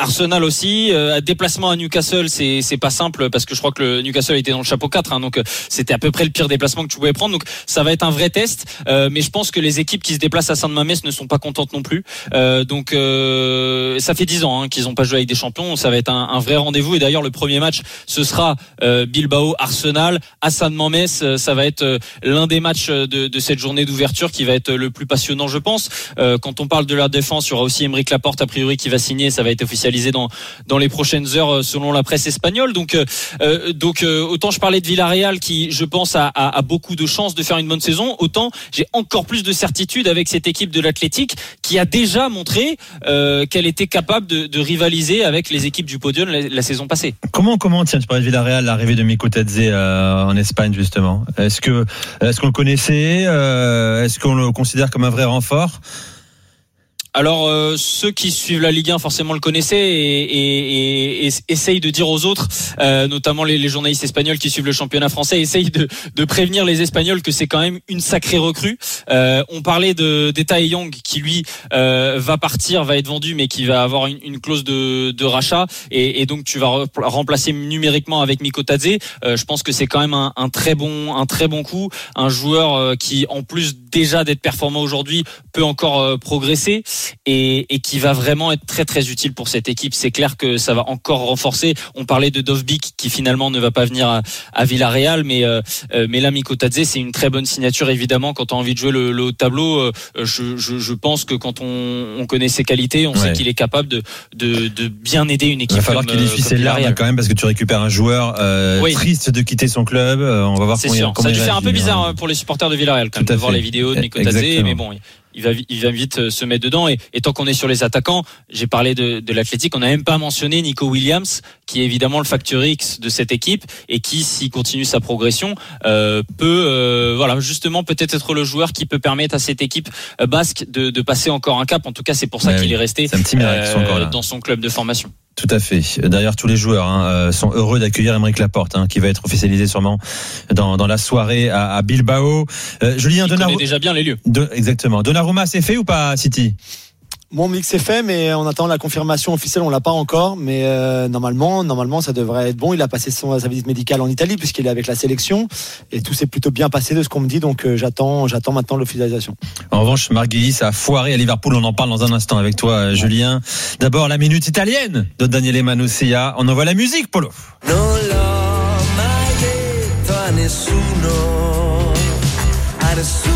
Arsenal aussi, euh, déplacement à Newcastle, c'est c'est pas simple parce que je crois que le Newcastle était dans le chapeau quatre, hein, donc euh, c'était à peu près le pire déplacement que tu pouvais prendre. Donc ça va être un vrai test, euh, mais je pense que les équipes qui se déplacent à Saint-Mamès ne sont pas contentes non plus. Euh, donc euh, ça fait dix ans hein, qu'ils n'ont pas joué avec des champions. Ça va être un, un vrai rendez-vous. Et d'ailleurs le premier match ce sera euh, Bilbao Arsenal à Saint-Mamès. Ça va être euh, l'un des matchs de, de cette journée d'ouverture qui va être le plus passionnant, je pense. Euh, quand on parle de la défense, il y aura aussi Aymeric Laporte a priori qui va signer. Ça va être officialisé dans dans les prochaines heures selon la presse espagnole. Donc euh, donc euh, autant je parlais de Villarreal qui je pense a, a, a beaucoup de chances de faire une bonne saison, autant j'ai encore plus de certitude avec cette équipe de l'Athletic qui a déjà montré euh, qu'elle était capable de, de rivaliser avec les équipes du podium la, la saison passée. Comment comment tiens tu parlais de Villarreal, l'arrivée de Miko Tadze euh, en Espagne justement. Est-ce que est-ce qu'on le connaissait, euh, est-ce qu'on le considère comme un vrai renfort? Alors euh, ceux qui suivent la Ligue un forcément le connaissaient et, et, et, et essayent de dire aux autres, euh, notamment les, les journalistes espagnols qui suivent le championnat français, essayent de, de prévenir les Espagnols que c'est quand même une sacrée recrue. Euh, on parlait de d'Etae Young qui lui euh, va partir, va être vendu, mais qui va avoir une, une clause de, de rachat et, et donc tu vas re- remplacer numériquement avec Miko Tadze. Euh, je pense que c'est quand même un, un très bon un très bon coup, un joueur euh, qui en plus déjà d'être performant aujourd'hui peut encore euh, progresser. Et, et qui va vraiment être très très utile pour cette équipe. C'est clair que ça va encore renforcer. On parlait de Dovbyk qui finalement ne va pas venir à, à Villarreal, mais euh, mais là Miko Tadze c'est une très bonne signature évidemment. Quand tu as envie de jouer le, le haut de tableau, euh, je, je, je pense que quand on, on connaît ses qualités, on ouais. sait qu'il est capable de, de, de bien aider une équipe. Il va falloir qu'il essuie ses larmes quand même parce que tu récupères un joueur euh, oui. triste de quitter son club. Euh, on va voir. C'est comment sûr. il, ça a dû faire un peu bizarre hein, pour les supporters de Villarreal quand même, de voir les vidéos de Miko Tadze, mais bon. Il va, il va vite se mettre dedans et, et tant qu'on est sur les attaquants, j'ai parlé de, de l'Athletic, on n'a même pas mentionné Nico Williams, qui est évidemment le facteur X de cette équipe et qui, s'il continue sa progression, euh, peut, euh, voilà, justement peut-être être le joueur qui peut permettre à cette équipe basque de, de passer encore un cap. En tout cas, c'est pour ça ouais, qu'il est resté c'est un petit miracle, euh, encore là. Dans son club de formation. Tout à fait. D'ailleurs, tous les joueurs hein, sont heureux d'accueillir Aymeric Laporte, hein, qui va être officialisé sûrement dans, dans la soirée à, à Bilbao. Euh, Julien Donnarumma. Il connaît déjà bien les lieux. De, exactement. Donnarumma, c'est fait ou pas, City? Mon mix est fait, mais on attend la confirmation officielle. On l'a pas encore, mais euh, normalement, normalement, ça devrait être bon. Il a passé son, sa visite médicale en Italie puisqu'il est avec la sélection et tout s'est plutôt bien passé de ce qu'on me dit. Donc euh, j'attends, j'attends maintenant l'officialisation. En revanche, Marguerite a foiré à Liverpool. On en parle dans un instant avec toi, euh, Julien. D'abord, la minute italienne de Daniele Manussia. On envoie la musique, Polo. Non l'ho mai detto a nessuno, a nessuno.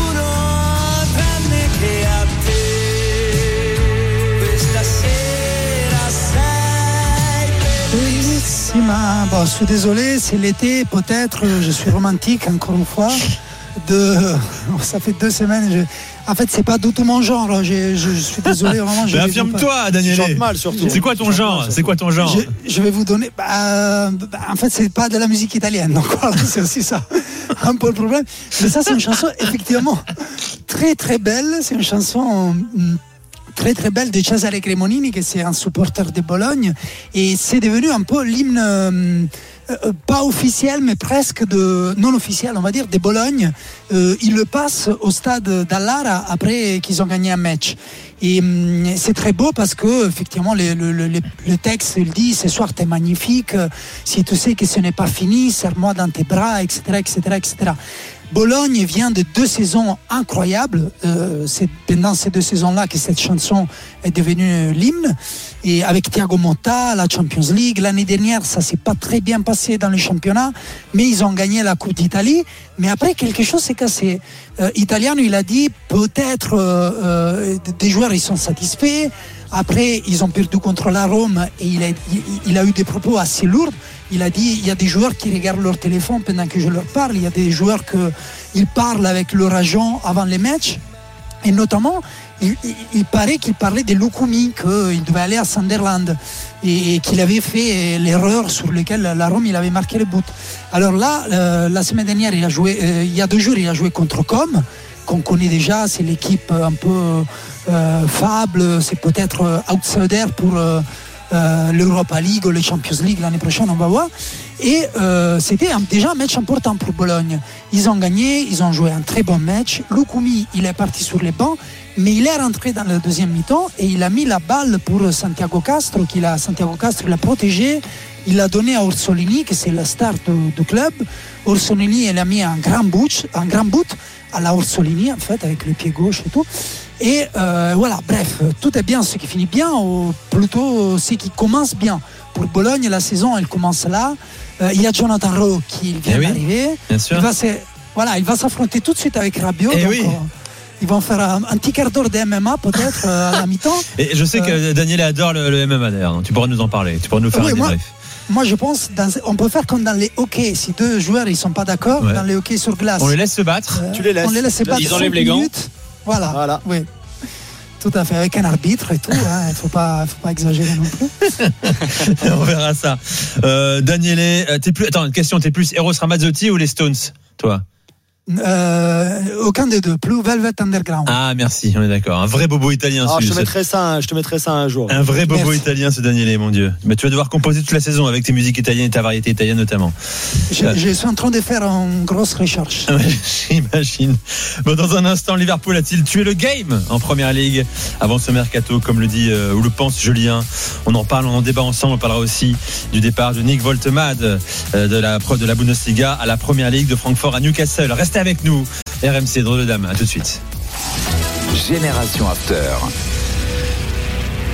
Bon, je suis désolé, c'est l'été, peut-être, je suis romantique encore une fois. De... Ça fait deux semaines. Je... En fait, c'est pas du tout mon genre. Je, je, je suis désolé, vraiment. Je Mais affirme-toi, Daniel. Tu chantes mal, surtout. C'est quoi ton genre C'est quoi ton genre je, je vais vous donner. Bah, bah, en fait, c'est pas de la musique italienne. Donc voilà, c'est aussi ça. Un peu le problème. Mais ça, c'est une chanson effectivement très très belle. C'est une chanson. Très très belle de Cesare Cremonini, qui c'est un supporter de Bologne, et c'est devenu un peu l'hymne euh, euh, pas officiel mais presque de non officiel on va dire de Bologne. Euh, il le passe au stade d'Allara après qu'ils ont gagné un match. Et hum, c'est très beau parce que effectivement le, le, le, le texte il dit ce soir t'es magnifique, si tu sais que ce n'est pas fini, serre-moi dans tes bras, etc etc etc. Bologne vient de deux saisons incroyables. Euh, c'est pendant ces deux saisons-là que cette chanson est devenue l'hymne. Et avec Thiago Motta, la Champions League, l'année dernière, ça s'est pas très bien passé dans le championnat, mais ils ont gagné la Coupe d'Italie. Mais après, quelque chose s'est cassé. Euh, Italiano, il a dit peut-être euh, euh, des joueurs ils sont satisfaits. Après, ils ont perdu contre la Rome et il a, il, il a eu des propos assez lourds. Il a dit, il y a des joueurs qui regardent leur téléphone pendant que je leur parle. Il y a des joueurs qui parlent avec leur agent avant les matchs. Et notamment, il, il, il paraît qu'il parlait de Lukumi, qu'il devait aller à Sunderland et, et qu'il avait fait l'erreur sur laquelle la Rome il avait marqué le but. Alors là, euh, la semaine dernière, il a joué, euh, il y a deux jours, il a joué contre Com, qu'on connaît déjà. C'est l'équipe un peu euh, fable, c'est peut-être outsider pour... Euh, Euh, l'Europa League ou les Champions League l'année prochaine, on va voir. Et euh, c'était un, déjà un match important pour Bologne. Ils ont gagné, ils ont joué un très bon match. Lukumi, il est parti sur les bancs, mais il est rentré dans le deuxième mi-temps et il a mis la balle pour Santiago Castro, qu'il a, Santiago Castro l'a protégé. Il l'a donné à Orsolini, que c'est la star du, du club. Orsolini, il a mis un grand but, un grand but à la Orsolini, en fait, avec le pied gauche et tout. Et euh, voilà, bref, tout est bien ce qui finit bien, ou plutôt ce qui commence bien. Pour Bologne, la saison, elle commence là. Euh, il y a Jonathan Rowe qui vient eh oui, d'arriver. Bien sûr. Il va, se, voilà, il va s'affronter tout de suite avec Rabiot. Eh donc, oui. euh, ils vont faire un, un petit quart d'heure de M M A peut-être euh, à la mi-temps. Et je sais que Euh, Daniel adore le, le M M A d'ailleurs. Tu pourras nous en parler. Tu pourras nous faire oui, un moi, débrief. moi, je pense dans, on peut faire comme dans les hockey. Si deux joueurs ils sont pas d'accord, Ouais. dans les hockey sur glace, On les laisse se battre. euh, Tu les laisses. On les laisse se battre Ils enlèvent cinq les gants. minutes. Voilà. Voilà. Oui. Tout à fait, avec un arbitre et tout. Il hein, ne faut pas, faut pas exagérer non plus. On verra ça. Euh, Daniele, euh, t'es plus. Attends, une question. T'es plus Eros Ramazzotti ou les Stones, toi? Euh, aucun des deux, plus Velvet Underground. Ah, merci. On est d'accord. Un vrai bobo italien. Alors, je celui, te mettrai ça, je te mettrai ça un jour. Un vrai bobo Merci. italien, ce Daniele, mon Dieu. Mais tu vas devoir composer toute la saison avec tes musiques italiennes et ta variété italienne notamment. Je, je suis en train de faire une grosse recherche. Ouais, j'imagine. Bon, dans un instant, Liverpool a-t-il tué le game en Première Ligue avant ce mercato, comme le dit euh, ou le pense Julien. On en parle, on en débat ensemble. On parlera aussi du départ de Nick Woltemade euh, de la de la Bundesliga à la Première Ligue de Francfort à Newcastle. Restez avec nous. R M C, drôle de dame. À tout de suite. Génération After.